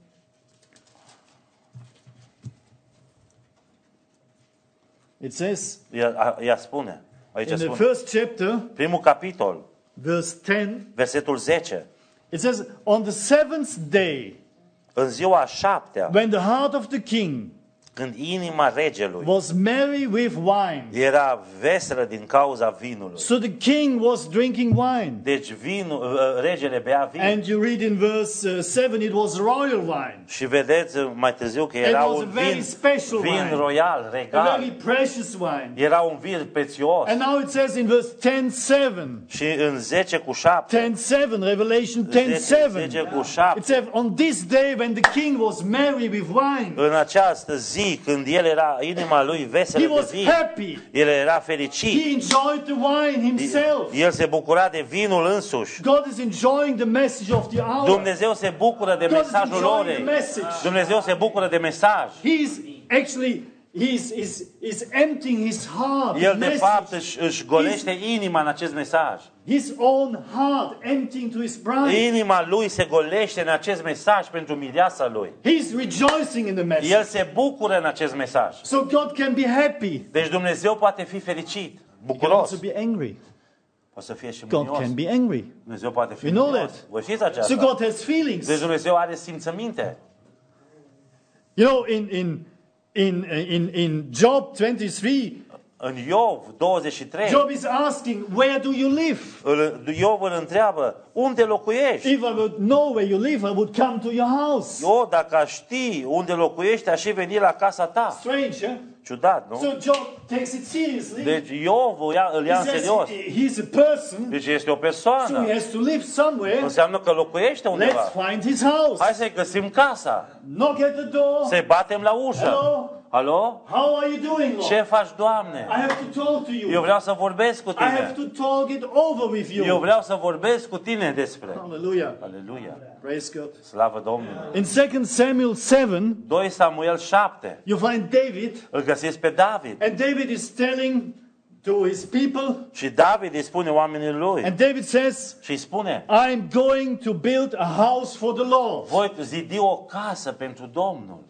it says ea, ea spune, aici in the spune, first chapter, primul capitol, verse ten, versetul zece, it says, on the seventh day, în ziua a șaptea, when the heart of the king când inima regelui was merry with wine. era veselă din cauza vinului. So the king was drinking wine. Deci vinul, regele bea vin. And you read in verse uh, seven, it was royal wine. Și vedeți mai târziu că It era was a un very vin, special vin wine. royal, A regal. very precious wine. Era un vin prețios. And now it says in verse ten seven, Și în zece cu șapte, ten seven, Revelation ten zece, seven, zece cu it șapte, says, on this day when the king was merry with wine, în această zi zi când el era, inima lui veselă He de was vin, happy. el era fericit, He enjoyed the wine himself. el se bucura de vinul însuși. God is enjoying the message of the hour. Dumnezeu se bucură de God is mesajul enjoying the orei. message. Dumnezeu se bucură de mesaj. He's actually he's, he's, he's emptying his heart. El his de message. fapt își, își golește inima în acest mesaj. His own heart emptying to his bride. Inima lui se golește în acest mesaj pentru mireasa lui. He's rejoicing in the message. El se bucură în acest mesaj. So God can be happy. Deci Dumnezeu poate fi fericit, He can bucuros. also be angry. Poate să fie și God mânios. can be angry. Dumnezeu poate fi We know mânios. that. Voi știți So aceasta? God has feelings. Deci Dumnezeu are simțăminte. You know, in in in in in Job twenty-three, În Iov douăzeci și trei, Job is asking, "Where do you live? îl- Iov îl întreabă, unde locuiești? If I would know where you live, I would come to your house." Eu, dacă aș ști unde locuiești, aș și veni la casa ta. Strange, eh? Ciudat, nu? So Job takes it seriously. Deci Iov îl ia, îl ia He în says serios. he's a person, Deci este o so persoană. he has to live somewhere. Înseamnă că locuiește undeva. Let's find his house. Hai să-i găsim casa. Knock at the door. Să-i batem la ușă. Hello? Alo? How are you doing, Lord? Ce faci, Doamne? I have to talk to Eu you. vreau să vorbesc cu I have tine. to talk it over with Eu you. vreau să vorbesc cu tine despre. Hallelujah. Aleluia. Praise God. Slavă Domnului. In Second Samuel seven, doi Samuel șapte. you find David, Îl găsiți pe David. and David is telling to his people, Și David îi spune oamenilor lui. and David says, Și îi spune, "I'm going to build a house for the Lord." voi zidi o casă pentru Domnul.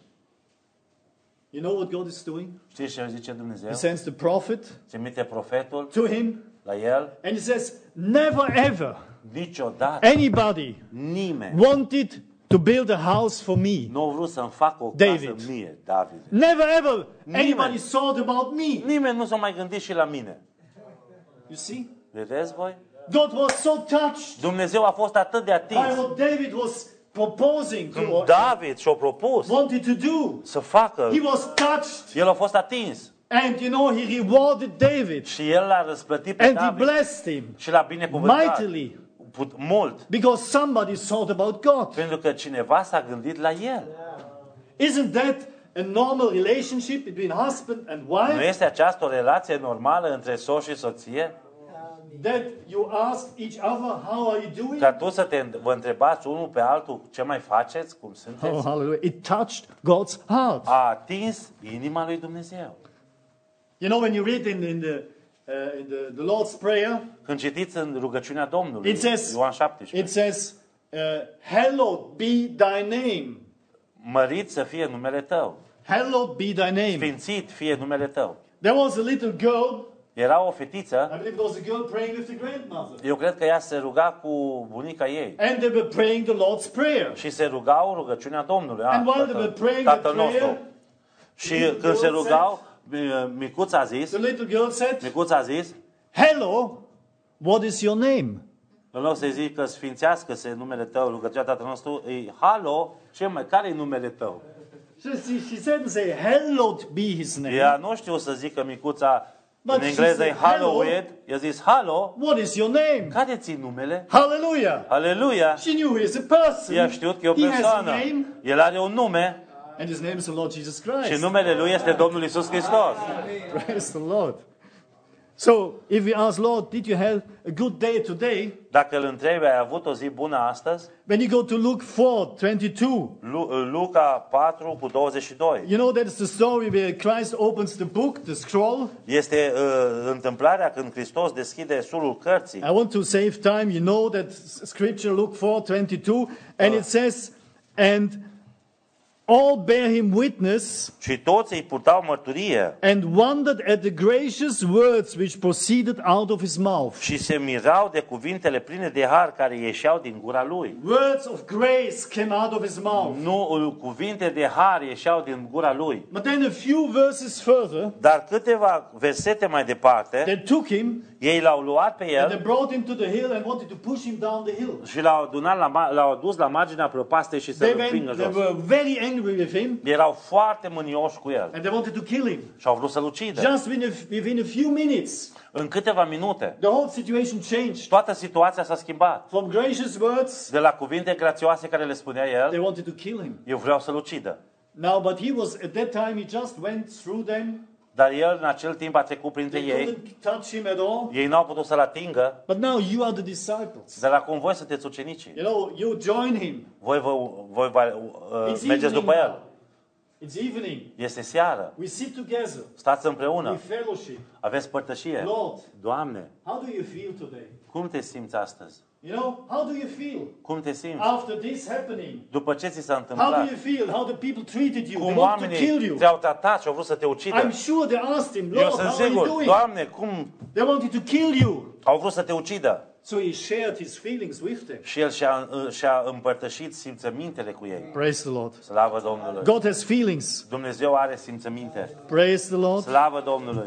You know what God is doing? Știți ce zice Dumnezeu? He sends the prophet Trimite profetul to him, la el. and he says, "Never ever Niciodată anybody nimeni wanted to build a house for me. nu a vrut să-mi facă o David. casă mie, David. Never ever Nimeni. anybody thought about me." Nimeni nu s-a mai gândit și la mine. You see? Vedeți voi? God was so touched Dumnezeu a fost atât de by atins. what David was proposing to Când David și-a propus wanted to do. să facă, He was touched, el a fost atins. and you know, he rewarded David, Și el l-a răsplătit pe and he David blessed him și l-a binecuvântat mightily put- mult. because somebody thought about God. Pentru că cineva s-a gândit la el. Isn't that a normal relationship between husband and Nu wife? este aceasta o relație normală între soț și soție? That you ask each other, "How are you doing?" Ca tu să te, vă întrebați unul pe altul ce mai faceți, cum Oh, sunteți? hallelujah. It touched God's heart. A atins inima lui Dumnezeu. You know, when you read in, in, the, uh, in the, the Lord's Prayer, Când citiți în rugăciunea Domnului, it says, Ioan it șaptesprezece, says, uh, "Hallowed be thy name. mărit să fie numele tău, Hallowed be thy name." sfințit fie numele tău. There was a little girl, Era o I fetiță, believe it was a girl praying with the grandmother. eu cred că ea se ruga cu bunica ei And they were praying the Lord's Prayer. și se rugau rugăciunea Domnului. And while they were praying the Tatăl nostru. prayer, Și când se rugau, micuța a zis, the little girl said, micuța a zis, "Hello, what is your name?" în loc să zic că sfințească-se numele tău, rugăciunea Tatăl nostru, e, halo, ce mai, care e numele tău? So she, she didn't say, "Hallowed be his name." Ea nu știu să zică micuța, But în she engleză e said, hello. hallowed, i-a zis, halo, What is your name? care ți numele? Hallelujah. Aleluia! She knew he is a person. Ea știut că e o He has a persoană. name, El are un nume and his name is the Lord Jesus și Christ. numele lui este Domnul Iisus Hristos. Praise the Lord. So, if we ask, "Lord, did you have a good day today?" Dacă îl întrebi, ai avut o zi bună astăzi? When you go to Luke four twenty-two, Lu- Luca patru cu douăzeci și doi. you know that is the story where Christ opens the book, the scroll. Este uh, întâmplarea când Hristos deschide sulul cărții. I want to save time. You know that scripture, Luke four twenty-two, and it says, "And all bear him witness, Și toți îi purtau mărturie and wondered at the gracious words which proceeded out of his mouth." și se mirau de cuvintele pline de har care ieșeau din gura lui. Words of grace came out of his mouth. Nu, cuvinte de har ieșeau din gura lui. But then a few verses further, Dar câteva versete mai departe, they took him ei l-au luat pe and they el brought him to the hill and wanted to push him down the hill. și l-au adunat la, ma- l-au adus la marginea prăpastei și să-l They, went, împingă they jos. were very angry with him Erau foarte mânioși cu el and they wanted to kill him. și au vrut să-l ucidă. Just within a, within a few minutes, În câteva minute, the whole situation changed. toată situația s-a schimbat. From gracious words, De la cuvinte grațioase care le spunea they el, wanted to kill him. eu vreau să-l ucidă. Now, but he was, at that time, he just went through them. Dar el în acel timp a trecut printre They ei. couldn't touch him at all. Ei n-au putut să-l atingă, But now you are the disciples. dar acum voi sunteți ucenicii. You know, you join him. Voi, vă, voi vă, uh, It's mergeți evening după el. now. It's evening. Este seară. We sit together. Stați împreună. We fellowship. Aveți părtășie. Lord, Doamne, how do you feel today? cum te simți astăzi? You know, how do you feel Cum te simți? after this happening? După ce ți s-a How do întâmplat? you feel? How the people treated you? They Cum want to kill oamenii you. te-au tratat și au vrut să te ucidă? I'm sure they asked him, Eu Lord, sunt how are you sigur, doing? Doamne, cum They wanted to kill you. au vrut să te ucidă? So he shared his feelings with them. Și el și-a, și-a împărtășit simțămintele cu ei. Praise the Lord. Slavă Domnului! God has feelings. Dumnezeu are simțăminte. Praise the Lord. Slavă Domnului!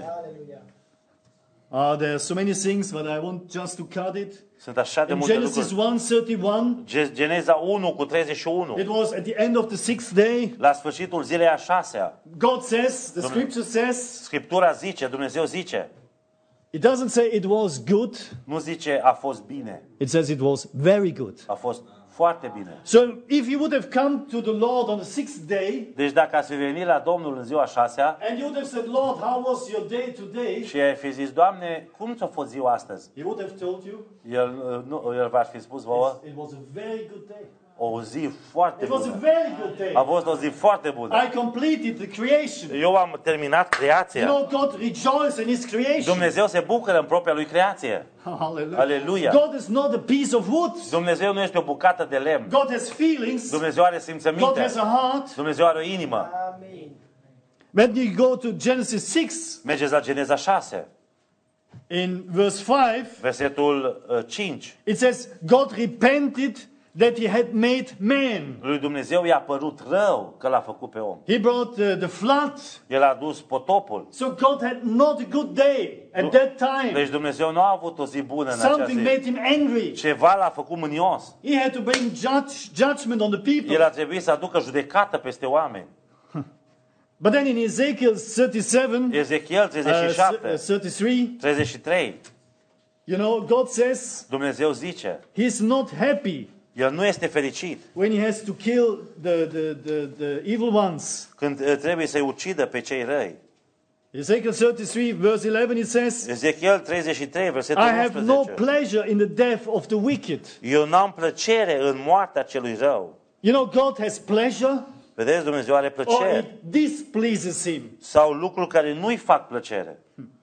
Uh, there are so many things, but I want just to cut it. Sunt așa de In multe Genesis lucruri. one thirty-one, Ge- Geneza unu cu treizeci și unu. it was at the end of the sixth day. La sfârșitul zilei a șasea, God says, the scripture says, Scriptura zice, Dumnezeu zice, it doesn't say it was good, nu zice a fost bine, it says it was very good. a fost foarte bine. So if you would have come to the Lord on the sixth day, Deci dacă ați fi venit la Domnul în ziua a șasea and you would have said, Lord, how was your day today? și ai fi zis, Doamne, cum ți-a fost ziua astăzi? He would have told you, El, uh, nu, el v-ar fi spus vouă, it was a very good day. o zi foarte It was a bună. very good day. A fost o zi foarte bună. I completed the creation. Eu am terminat You creația. know, God rejoiced in His creation. Dumnezeu se bucură în propria lui creație. Hallelujah. Aleluia. God is not a piece of wood. Dumnezeu nu este o bucată de lemn. God has feelings. Dumnezeu are God simțăminte. has a heart. Dumnezeu are o inimă. When you go to Genesis six, Mergeți la Geneza șase, in verse five, versetul uh, cinci. it says, God repented that He had made man. Lui Dumnezeu i-a părut rău că l-a făcut pe om. He brought uh, the flood. El a dus potopul. So God had not a good day at that time. Deci Dumnezeu nu a avut o zi bună în acea Something zi. made Him angry. Ceva l-a făcut mânios. He had to bring judge, judgment on the El people. a trebuit să aducă judecată peste oameni. But then in Ezekiel thirty-seven, Ezechiel treizeci și uh, șapte, thirty-three, treizeci și trei. you know, God says Dumnezeu zice, He's not happy el nu este fericit when He has to kill the, the, the, the evil ones. când uh, trebuie să-i ucidă pe cei răi. Ezekiel thirty-three, verse eleven, it says, Ezechiel treizeci și trei, versetul I have no unsprezece. pleasure in the death of the wicked. Eu n-am plăcere în moartea celui rău. You know, God has pleasure, Vedeți, Dumnezeu are or plăcere. it displeases Him. Sau lucruri care nu-i fac plăcere.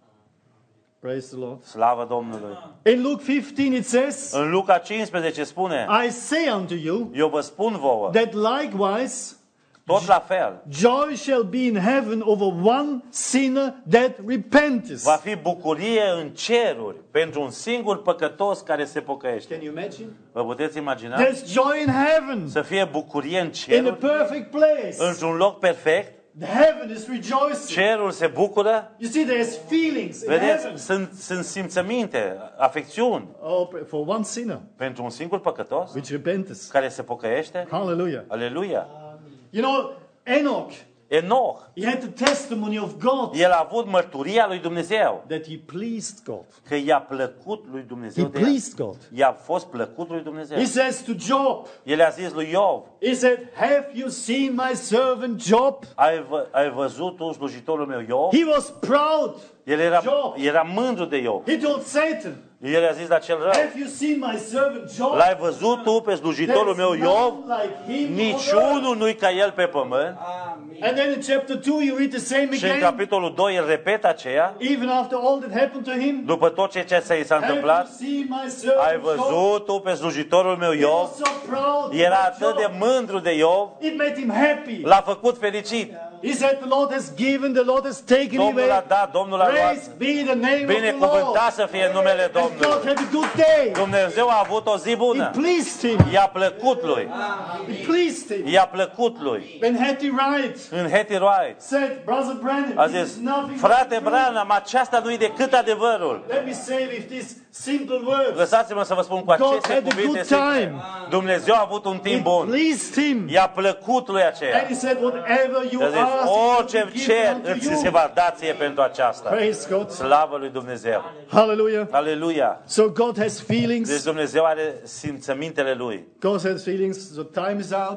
Praise the Lord. Slavă Domnului. In Luke fifteen, it says, În Luca cincisprezece spune, I say unto you eu vă spun vouă, that likewise tot la fel, joy shall be in heaven over one sinner that repenteth. va fi bucurie în ceruri pentru un singur păcătos care se pocăiește. Can you imagine? Vă puteți imagina? There's joy in heaven, Să fie bucurie în in a ceruri, perfect place. într-un loc perfect, The heaven is rejoicing. cerul se bucură. You see, there's feelings in Vedeți, heaven. sunt, sunt simțăminte, afecțiuni Oh, for one sinner pentru un singur păcătos which repenteth. care se pocăiește. Hallelujah. Aleluia! You know, Enoch, Enoch, he had the testimony of God el a avut mărturia lui Dumnezeu, that he pleased God. că i-a plăcut lui He Dumnezeu de el. pleased God. I-a fost plăcut lui Dumnezeu. He says to Job, El a zis lui Iov, he said, have you seen my servant Job? ai, vă, ai văzut tu slujitorul meu Iov? He was proud. El era, Job. era mândru de Iov. He told Satan, El a zis la cel rău, have you seen my servant Job? l-ai văzut tu pe slujitorul There's meu Iov? none like him on earth. Niciunul nu-i ca el pe pământ. And then in chapter two, you read the same Și în again. capitolul doi el repetă aceea, Even after all that happened to him, după tot ce ce s-a have you întâmplat, seen my servant ai Job? văzut tu pe slujitorul meu He Iov? was so proud Era of atât de Job. mândru de Iov, It made him happy. l-a făcut fericit. He said, the Lord has given, the Lord has taken Domnul a away. dat, Domnul a luat. Praise be the name of the Lord. Binecuvântat să fie numele And God Domnului. had a good day. Dumnezeu a avut o zi It bună. pleased him. I-a plăcut lui. It pleased him. I-a plăcut lui. When Hattie Wright În Hattie Wright said, Brother Branham, a this zis, is nothing frate but the truth. Branham, aceasta nu-i decât adevărul. Let me say with these simple words. Lăsați-mă să vă spun cu God aceste had a cuvinte good simple. time. Dumnezeu a avut un timp It bun. pleased him. I-a plăcut lui aceea. And he said, whatever you A zis, ask, he orice will give cer unto îți se you. va da ție pentru aceasta. Praise God. Slavă lui Dumnezeu. Hallelujah. Aleluia. So God has Deci feelings. Dumnezeu are simțămintele lui. God has feelings. The time is out.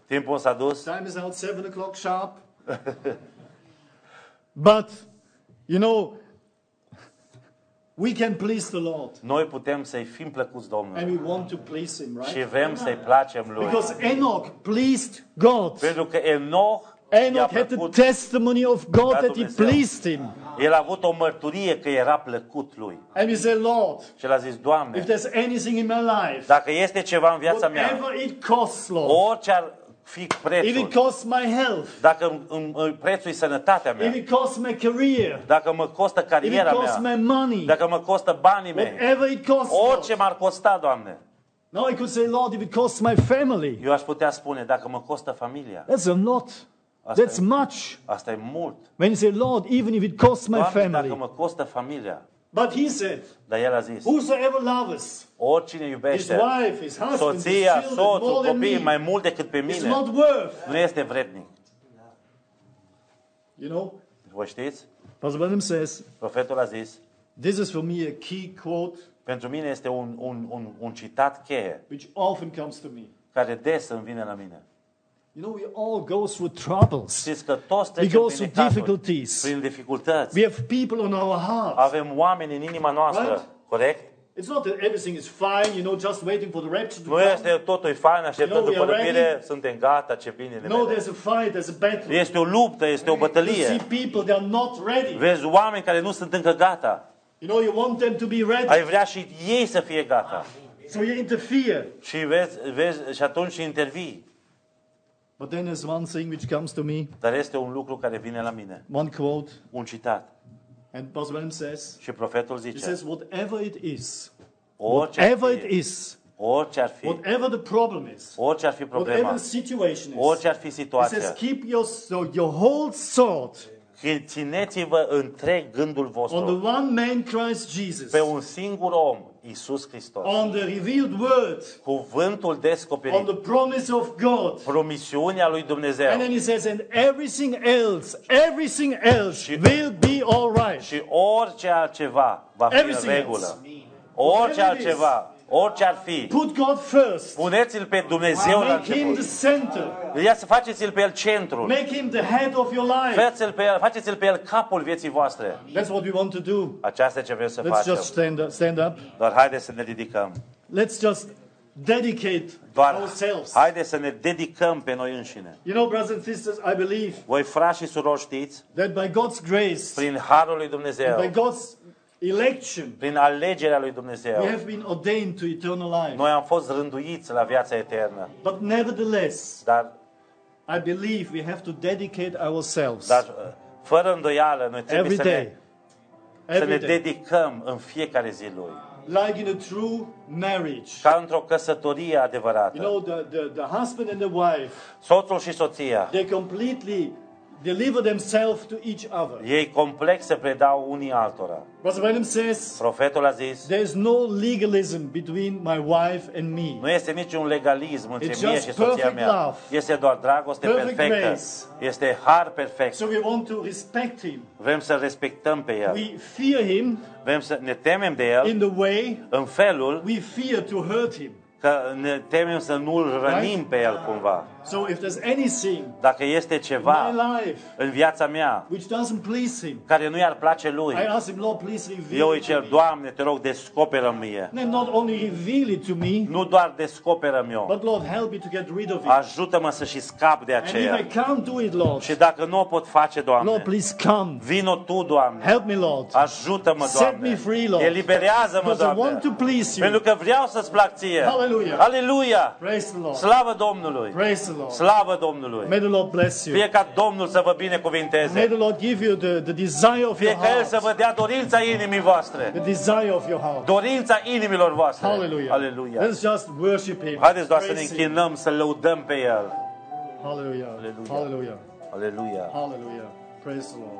Timpul s-a dus. Time is out seven o'clock sharp. But, you know, we can please the Lord. Noi putem să-i fim plăcuți Domnului. And we want to please Him, Și right? vrem să-i placem Lui. Because Enoch pleased God. Pentru că Enoch i-a Enoch had the plăcut, testimony of God Da, that He Dumnezeu. pleased Him. el a avut o mărturie că era plăcut Lui. And we say, Lord, Și el a zis, Doamne, if there's anything in my life, dacă este ceva în viața mea, whatever it costs, Lord, orice ar fi if prețul, it costs my health, dacă îmi- îmi- îmi prețul e sănătatea if mea, it costs my career, dacă mă costă if it cariera costs mea, my money, dacă mă costă banii mei, whatever it costs, orice Lord. m-ar costa, Doamne, Now I could say, Lord, if it costs my family, eu aș putea spune, dacă mă costă familia, that's a lot. Asta That's e- much. asta e mult. When you say, Lord, even if it costs my Doamne, dacă family. mă costă familia, But He said, dar el a zis, whosoever loveth oricine his iubește wife, his husband, his soția, children soțul, more than copiii mai me, mult decât pe is mine, not worth. nu este vrednic. You know, Vă știți? Pastor Branham says, Profetul a zis, this is for me a key quote pentru mine este un, un, un, un citat cheie, which often comes to me. care des îmi vine la mine. You know, we all go through troubles. Știți că toți We trecem go prin through necazuri, difficulties. prin dificultăți. We have people on our heart. Avem oameni în inima noastră, Right? corect? It's not that everything is fine, you know, just waiting for the rapture to Nu come. este totul e fain, așteptăm You know, după we are răbire, ready. suntem gata, ce bine ne No, vede. there's a fight, there's a battle. Este o luptă, este o You see bătălie. people, they are not ready. Vezi oameni care nu sunt încă gata. You know, you want them to be ready. Ai vrea și ei să fie gata. So you interfere. Și vezi, vezi și atunci intervii. But then there's one thing which comes to me, Dar este un lucru care vine la mine. one quote, Un citat. and Pastor Branham says, Și profetul he zice, says, whatever it is, orice ar whatever it fi, is, orice ar fi, whatever the problem is, orice ar fi problema, whatever the situation is, orice ar fi he says, situația, keep your, so your whole thought țineți-vă întreg gândul on vostru the one man, Christ Jesus, pe un singur om, Iisus Hristos. on the revealed word, Cuvântul on descoperit, the promise of God. promisiunea lui Dumnezeu. And then he says, and everything else, everything else will be all right. Și orice altceva va fi în Everything regulă. else. Orice Whatever it is. altceva, orice ar fi, Put God first. puneți-L pe Dumnezeu la Make him început. the center. Ia să faceți-L pe El centrul. Make him the head of your life. Faceți-L pe El, faceți-L pe El capul vieții voastre. That's what we want to do. Aceasta e ce vrem să Let's facem. just stand up. Stand up. Doar haideți să ne ridicăm. Let's just dedicate Doar ourselves. haideți să ne dedicăm pe noi înșine. You know, brothers and sisters, I believe Voi, frați și surori, știți, that by God's grace, prin harul lui by Dumnezeu, God's election, prin alegerea lui Dumnezeu, we have been ordained to eternal life. noi am fost rânduiți la viața eternă. But nevertheless, Dar, I believe we have to dedicate ourselves dar fără îndoială, noi trebuie every să ne, day. să ne Every day. dedicăm în fiecare zi lui. Like in a true marriage. Ca într-o căsătorie You adevărată. know, the, the, the husband and the wife, Soțul și soția, they completely deliver themselves to each other. ei complex se predau unii altora. Pastor Branham says, Profetul a zis, there is no legalism between my wife and me. nu este niciun legalism între It's mine just și soția perfect mea. love. Este doar dragoste Perfect perfectă. grace. Este har perfect. So we want to respect him. Vrem să respectăm pe El. We fear him Vrem să ne temem de El in the way în felul we fear to hurt him. că ne temem să nu-L rănim pe El cumva. So if there's anything Dacă este in ceva my life în viața mea which doesn't please him, care nu i-ar place Lui, I ask him, Lord, please reveal eu îi it to cer, me. Doamne, te rog, descoperă-mi mie. And not only reveal it to me, Nu doar descoperă-mi eu, but Lord, help me to get rid of it. ajută-mă să și scap de And if aceea. I can't do it, Lord, Și dacă nu o pot face, Lord, Doamne, please come. vino Tu, Doamne. Help me, Lord. Ajută-mă, Set me Doamne. free, Lord. Eliberează-mă, Because I Doamne. want to please Pentru you. că vreau să-ți plac ție. Hallelujah. Aleluia! Praise the Lord. Slavă Domnului! Praise the Lord. Slavă Domnului! May the Lord bless you. Fie ca Domnul să vă May binecuvinteze. the Lord give you the, the desire of Fie your ca El să vă heart. dea dorința inimii voastre. The desire of your heart. Dorința inimilor voastre. Hallelujah. Aleluia! Let's just worship Him. Haideți doar să ne Praise Him. închinăm, să lăudăm pe El. Hallelujah. Hallelujah. Hallelujah. Aleluia! Hallelujah. Praise the Lord.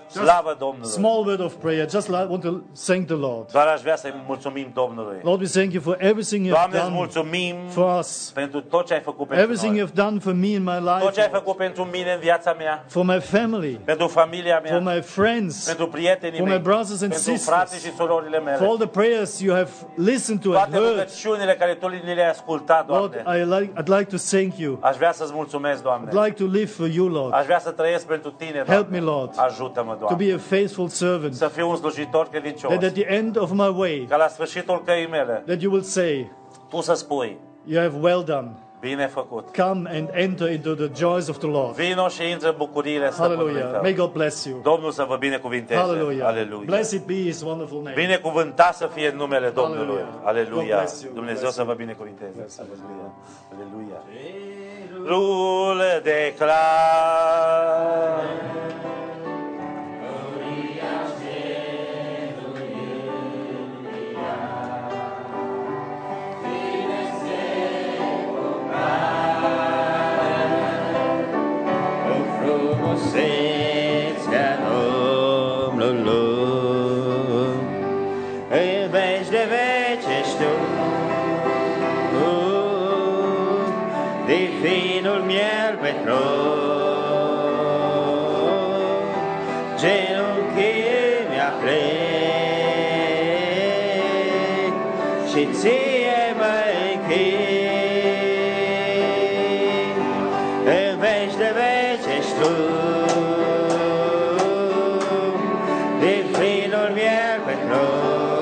Slavă Domnului! Small word of prayer. Just like, want to thank the Lord. Doar aș vrea să-i mulțumim Domnului. Lord, we thank you for everything you have Doamne, îți done mulțumim for us. pentru tot ce ai făcut pentru Everything you noi. have done for me in my Tot ce ai life. făcut pentru mine în viața mea, For my family. pentru familia For mea, my friends. pentru prietenii For my mei, brothers and pentru frații și sisters. surorile For mele. all the prayers you have listened to and Toate heard. rugăciunile care Tu ni le-ai ascultat, Lord, Doamne. I like, I'd like to thank you. Aș vrea să-ți mulțumesc, Doamne. I'd like to live for you, Lord. Aș vrea să trăiesc pentru Tine, Doamne. Help me, Lord. Ajută-mă, To Doamne. be a faithful servant. Să fiu un slujitor credincios. That at the end of my way, Ca la sfârșitul căii mele, that you will say, Tu să spui, you have well done. bine făcut. Come and enter into the joys of the Lord. Vino și intră în bucuriile stăpânului Hallelujah. Tău. May God bless you. Domnul să vă binecuvinteze. Hallelujah. Aleluia. Blessed be His wonderful name. Binecuvântat să fie numele Domnului. Hallelujah. God Aleluia. bless you. Dumnezeu Bless să you. vă binecuvinteze. Aleluia. Aleluia. Rule declar. Frumusețea Domnului, în veci de veci ești Tu, divinul miel pe tron, genunchii mi-aplec și Ție mă închin, în veci de veci ești Tu, divinul miel pe tron,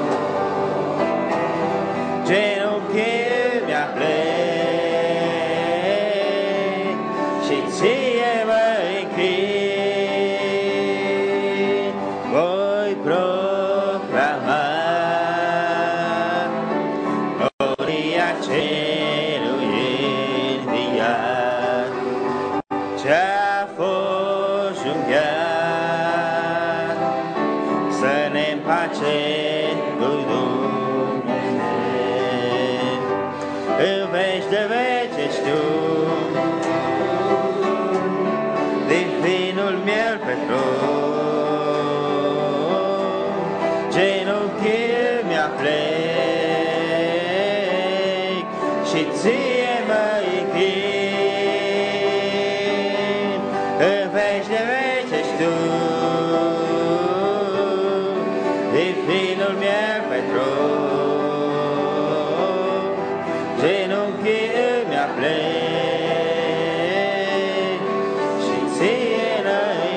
genunchii mi-aplec și Ție mă închin. Voi proclama gloria celui înviat, ce-a fost junghiat să ne împace cu Dumnezeu. În veci de veci ești Tu, divinul miel pe tron, genunchii mi-aplec și Ție mă închin. În veci de veci ești Tu, divinul miel pe tron, genunchii mi-aplec și Ție mă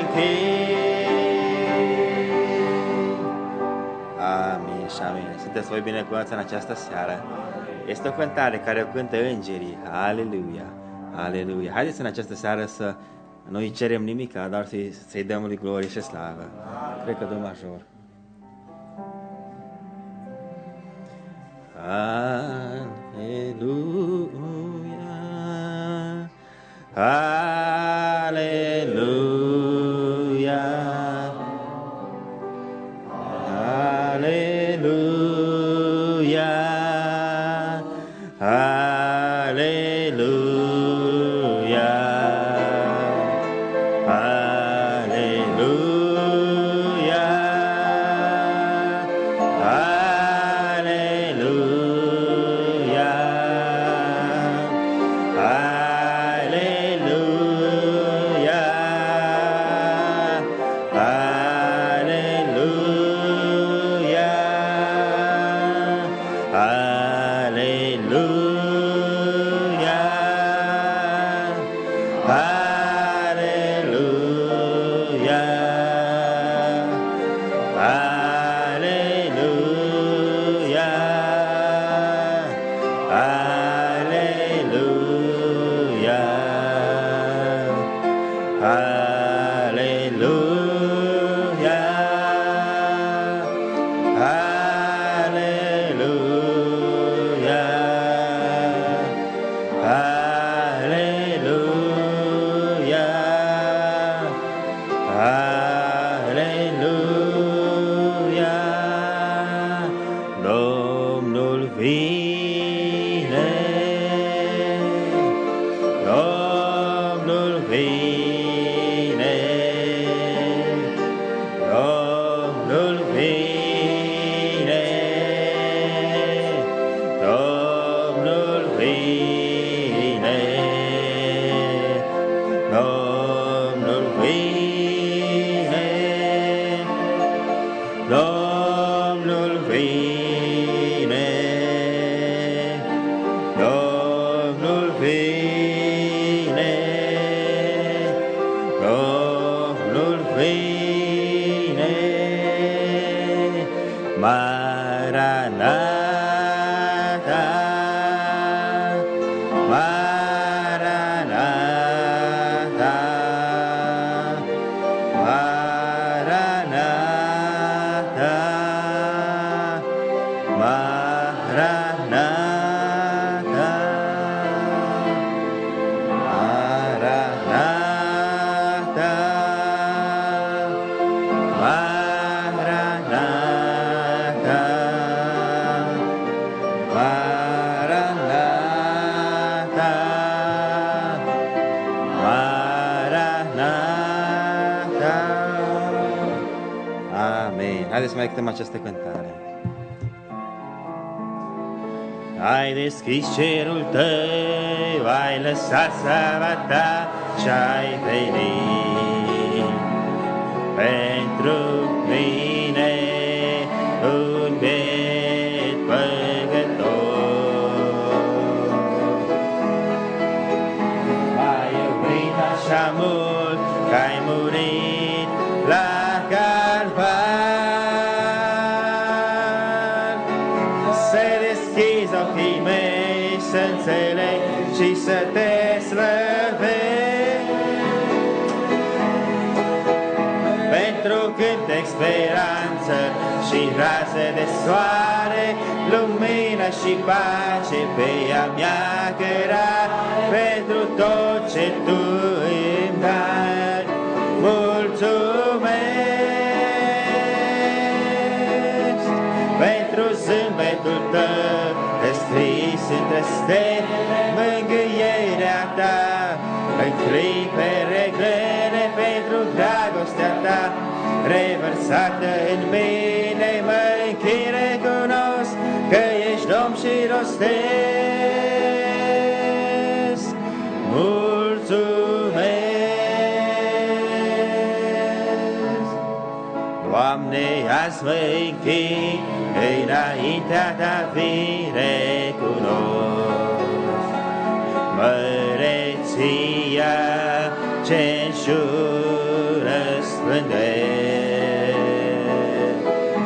închin. Amin și amin. Sunteți voi binecuvântați în această seară. Este o cântare care o cântă îngerii. Aleluia, aleluia. Haideți în această seară să nu îi cerem nimic, dar să-i, să-i dăm lui glorie și slavă. Cred că dăm major. Aleluia, aleluia, aleluia, aleluia, aleluia, aleluia, aleluia, aleluia, aleluia, aleluia, aleluia, aleluia, aleluia, aleluia, aleluia, aleluia. Domnul vine, Domnul vine, Haideți să mai cântăm această cântare. Ai deschis cerul tău, ai lăsat slava ta și-ai venit pentru mine un biet păgător. Ai iubit așa mult că ai murit la Calvar. Să deschizi ochii mei, să înțeleg și să te slăvesc. Pentru cântec speranță și raze de soare, lumină și pace pe ea mea cărare. Pentru tot ce tu îmi dai, mulțumesc. Pentru zâmbetul tău, scris între stele, mângâierea ta, în clipele grele, pentru dragostea ta, revărsată în mine, mă închin, recunosc că ești Domn și rostesc. Mulțumesc. Doamne, azi mă închin, înaintea ta vin, recunosc măreția ce-n jur răspândesc.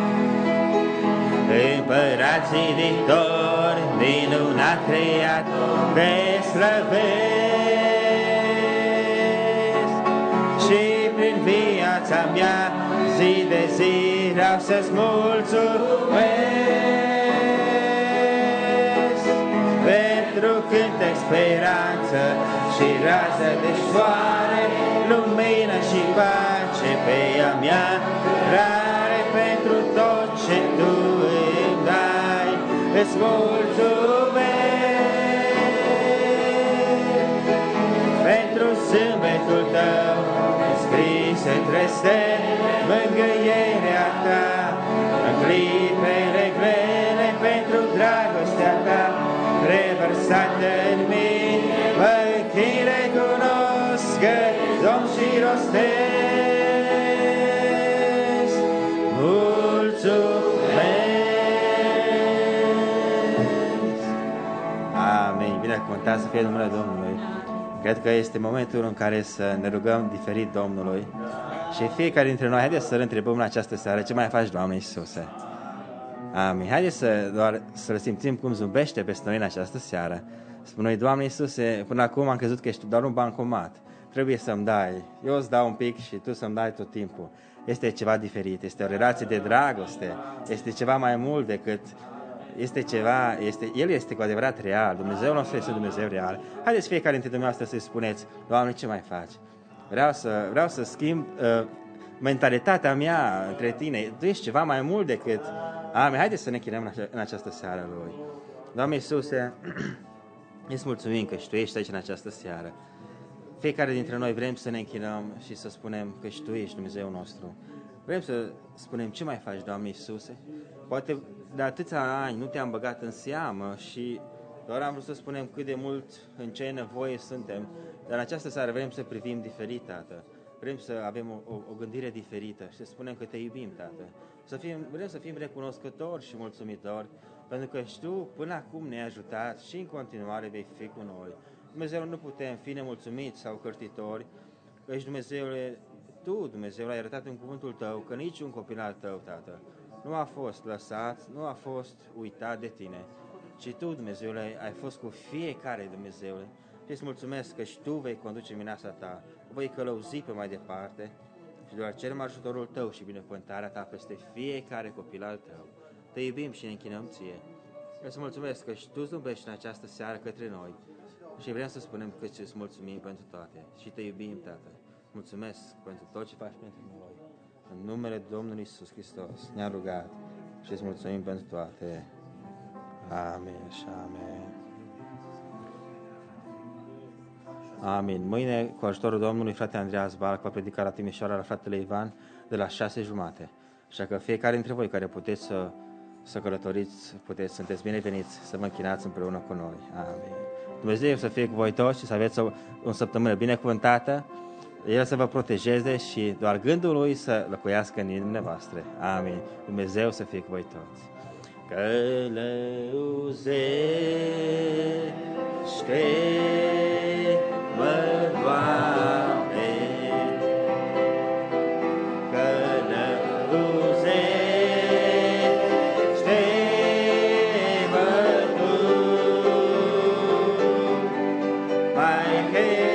Împărat ziditor, minunat creator, te slăvesc. Și prin viața mea, zi de zi, vreau să-ți mulțumesc. Pentru cântec speranță și rază de soare, lumină și pace pe ea mea rare. Pentru tot ce tu îmi dai, îți mulțumesc. Pentru zâmbetul tău, scris între stele, mângâierea ta, în clipele grele, pentru dragostea ta, revărsată în mine, mă închin, recunosc că Domn și rostesc. Mulțumesc. Amin. Binecuvântat să fie numele Domnului. Cred că este momentul în care să ne rugăm diferit Domnului. Și fiecare dintre noi, haideți să-L întrebăm în această seară, ce mai faci, Doamne Iisuse? Amin. Haideți să, doar să-L simțim cum zâmbește peste noi în această seară. Spune-i, Doamne Iisuse, până acum am crezut că ești doar un bancomat. Trebuie să-mi dai. Eu îți dau un pic și tu să-mi dai tot timpul. Este ceva diferit, este o relație de dragoste, este ceva mai mult decât... Este ceva, este, El este cu adevărat real, Dumnezeu nostru este Dumnezeu real. Haideți fiecare dintre dumneavoastră să-i spuneți, Doamne, ce mai faci? Vreau să, vreau să schimb uh, mentalitatea mea între tine. Tu ești ceva mai mult decât... Amin. Haideți să ne închinăm în, ace- în această seară Lui. Doamne Iisuse, îți mulțumim că și Tu ești aici în această seară. Fiecare dintre noi vrem să ne închinăm și să spunem că și Tu ești Dumnezeu nostru. Vrem să spunem ce mai faci, Doamne Iisuse. Poate de atâția ani nu Te-am băgat în seamă și doar am vrut să spunem cât de mult în ce nevoie suntem. Dar în această seară vrem să privim diferit, Tată. Vrem să avem o, o, o gândire diferită și să spunem că Te iubim, Tată. Să fim, vrem să fim recunoscători și mulțumitori, pentru că și Tu până acum ne-ai ajutat și în continuare vei fi cu noi. Dumnezeu, nu putem fi nemulțumiți sau cărtitori, că ești Dumnezeule, Tu, Dumnezeu, ai arătat în cuvântul Tău că niciun copil al Tău, Tată, nu a fost lăsat, nu a fost uitat de Tine, ci Tu, Dumnezeule, ai fost cu fiecare, Dumnezeule, și îți mulțumesc că și Tu vei conduce mineasa Ta, o vei călăuzi pe mai departe și doar cerem ajutorul Tău și binecuvântarea Ta peste fiecare copil al Tău. Te iubim și ne închinăm Ție. Îți mulțumesc că și Tu zâmbești în această seară către noi și vrem să spunem că îți mulțumim pentru toate și Te iubim, Tată. Mulțumesc pentru tot ce faci pentru noi. În numele Domnului Iisus Hristos ne-am rugat și îți mulțumim pentru toate. Amin și amin. Amin. Mâine, cu ajutorul Domnului, frate Andreas Balc va predica la Timișoara la fratele Ivan de la șase jumate. Așa că fiecare dintre voi care puteți să, să călătoriți, puteți, sunteți bineveniți să vă închinați împreună cu noi. Amin. Dumnezeu să fie cu voi toți și să aveți o, o săptămână binecuvântată, El să vă protejeze și doar gândul Lui să locuiască în inimile voastre. Amin. Dumnezeu să fie cu voi toți. Călăuzește-mă, Doamne, călăuzește-mă Tu, mai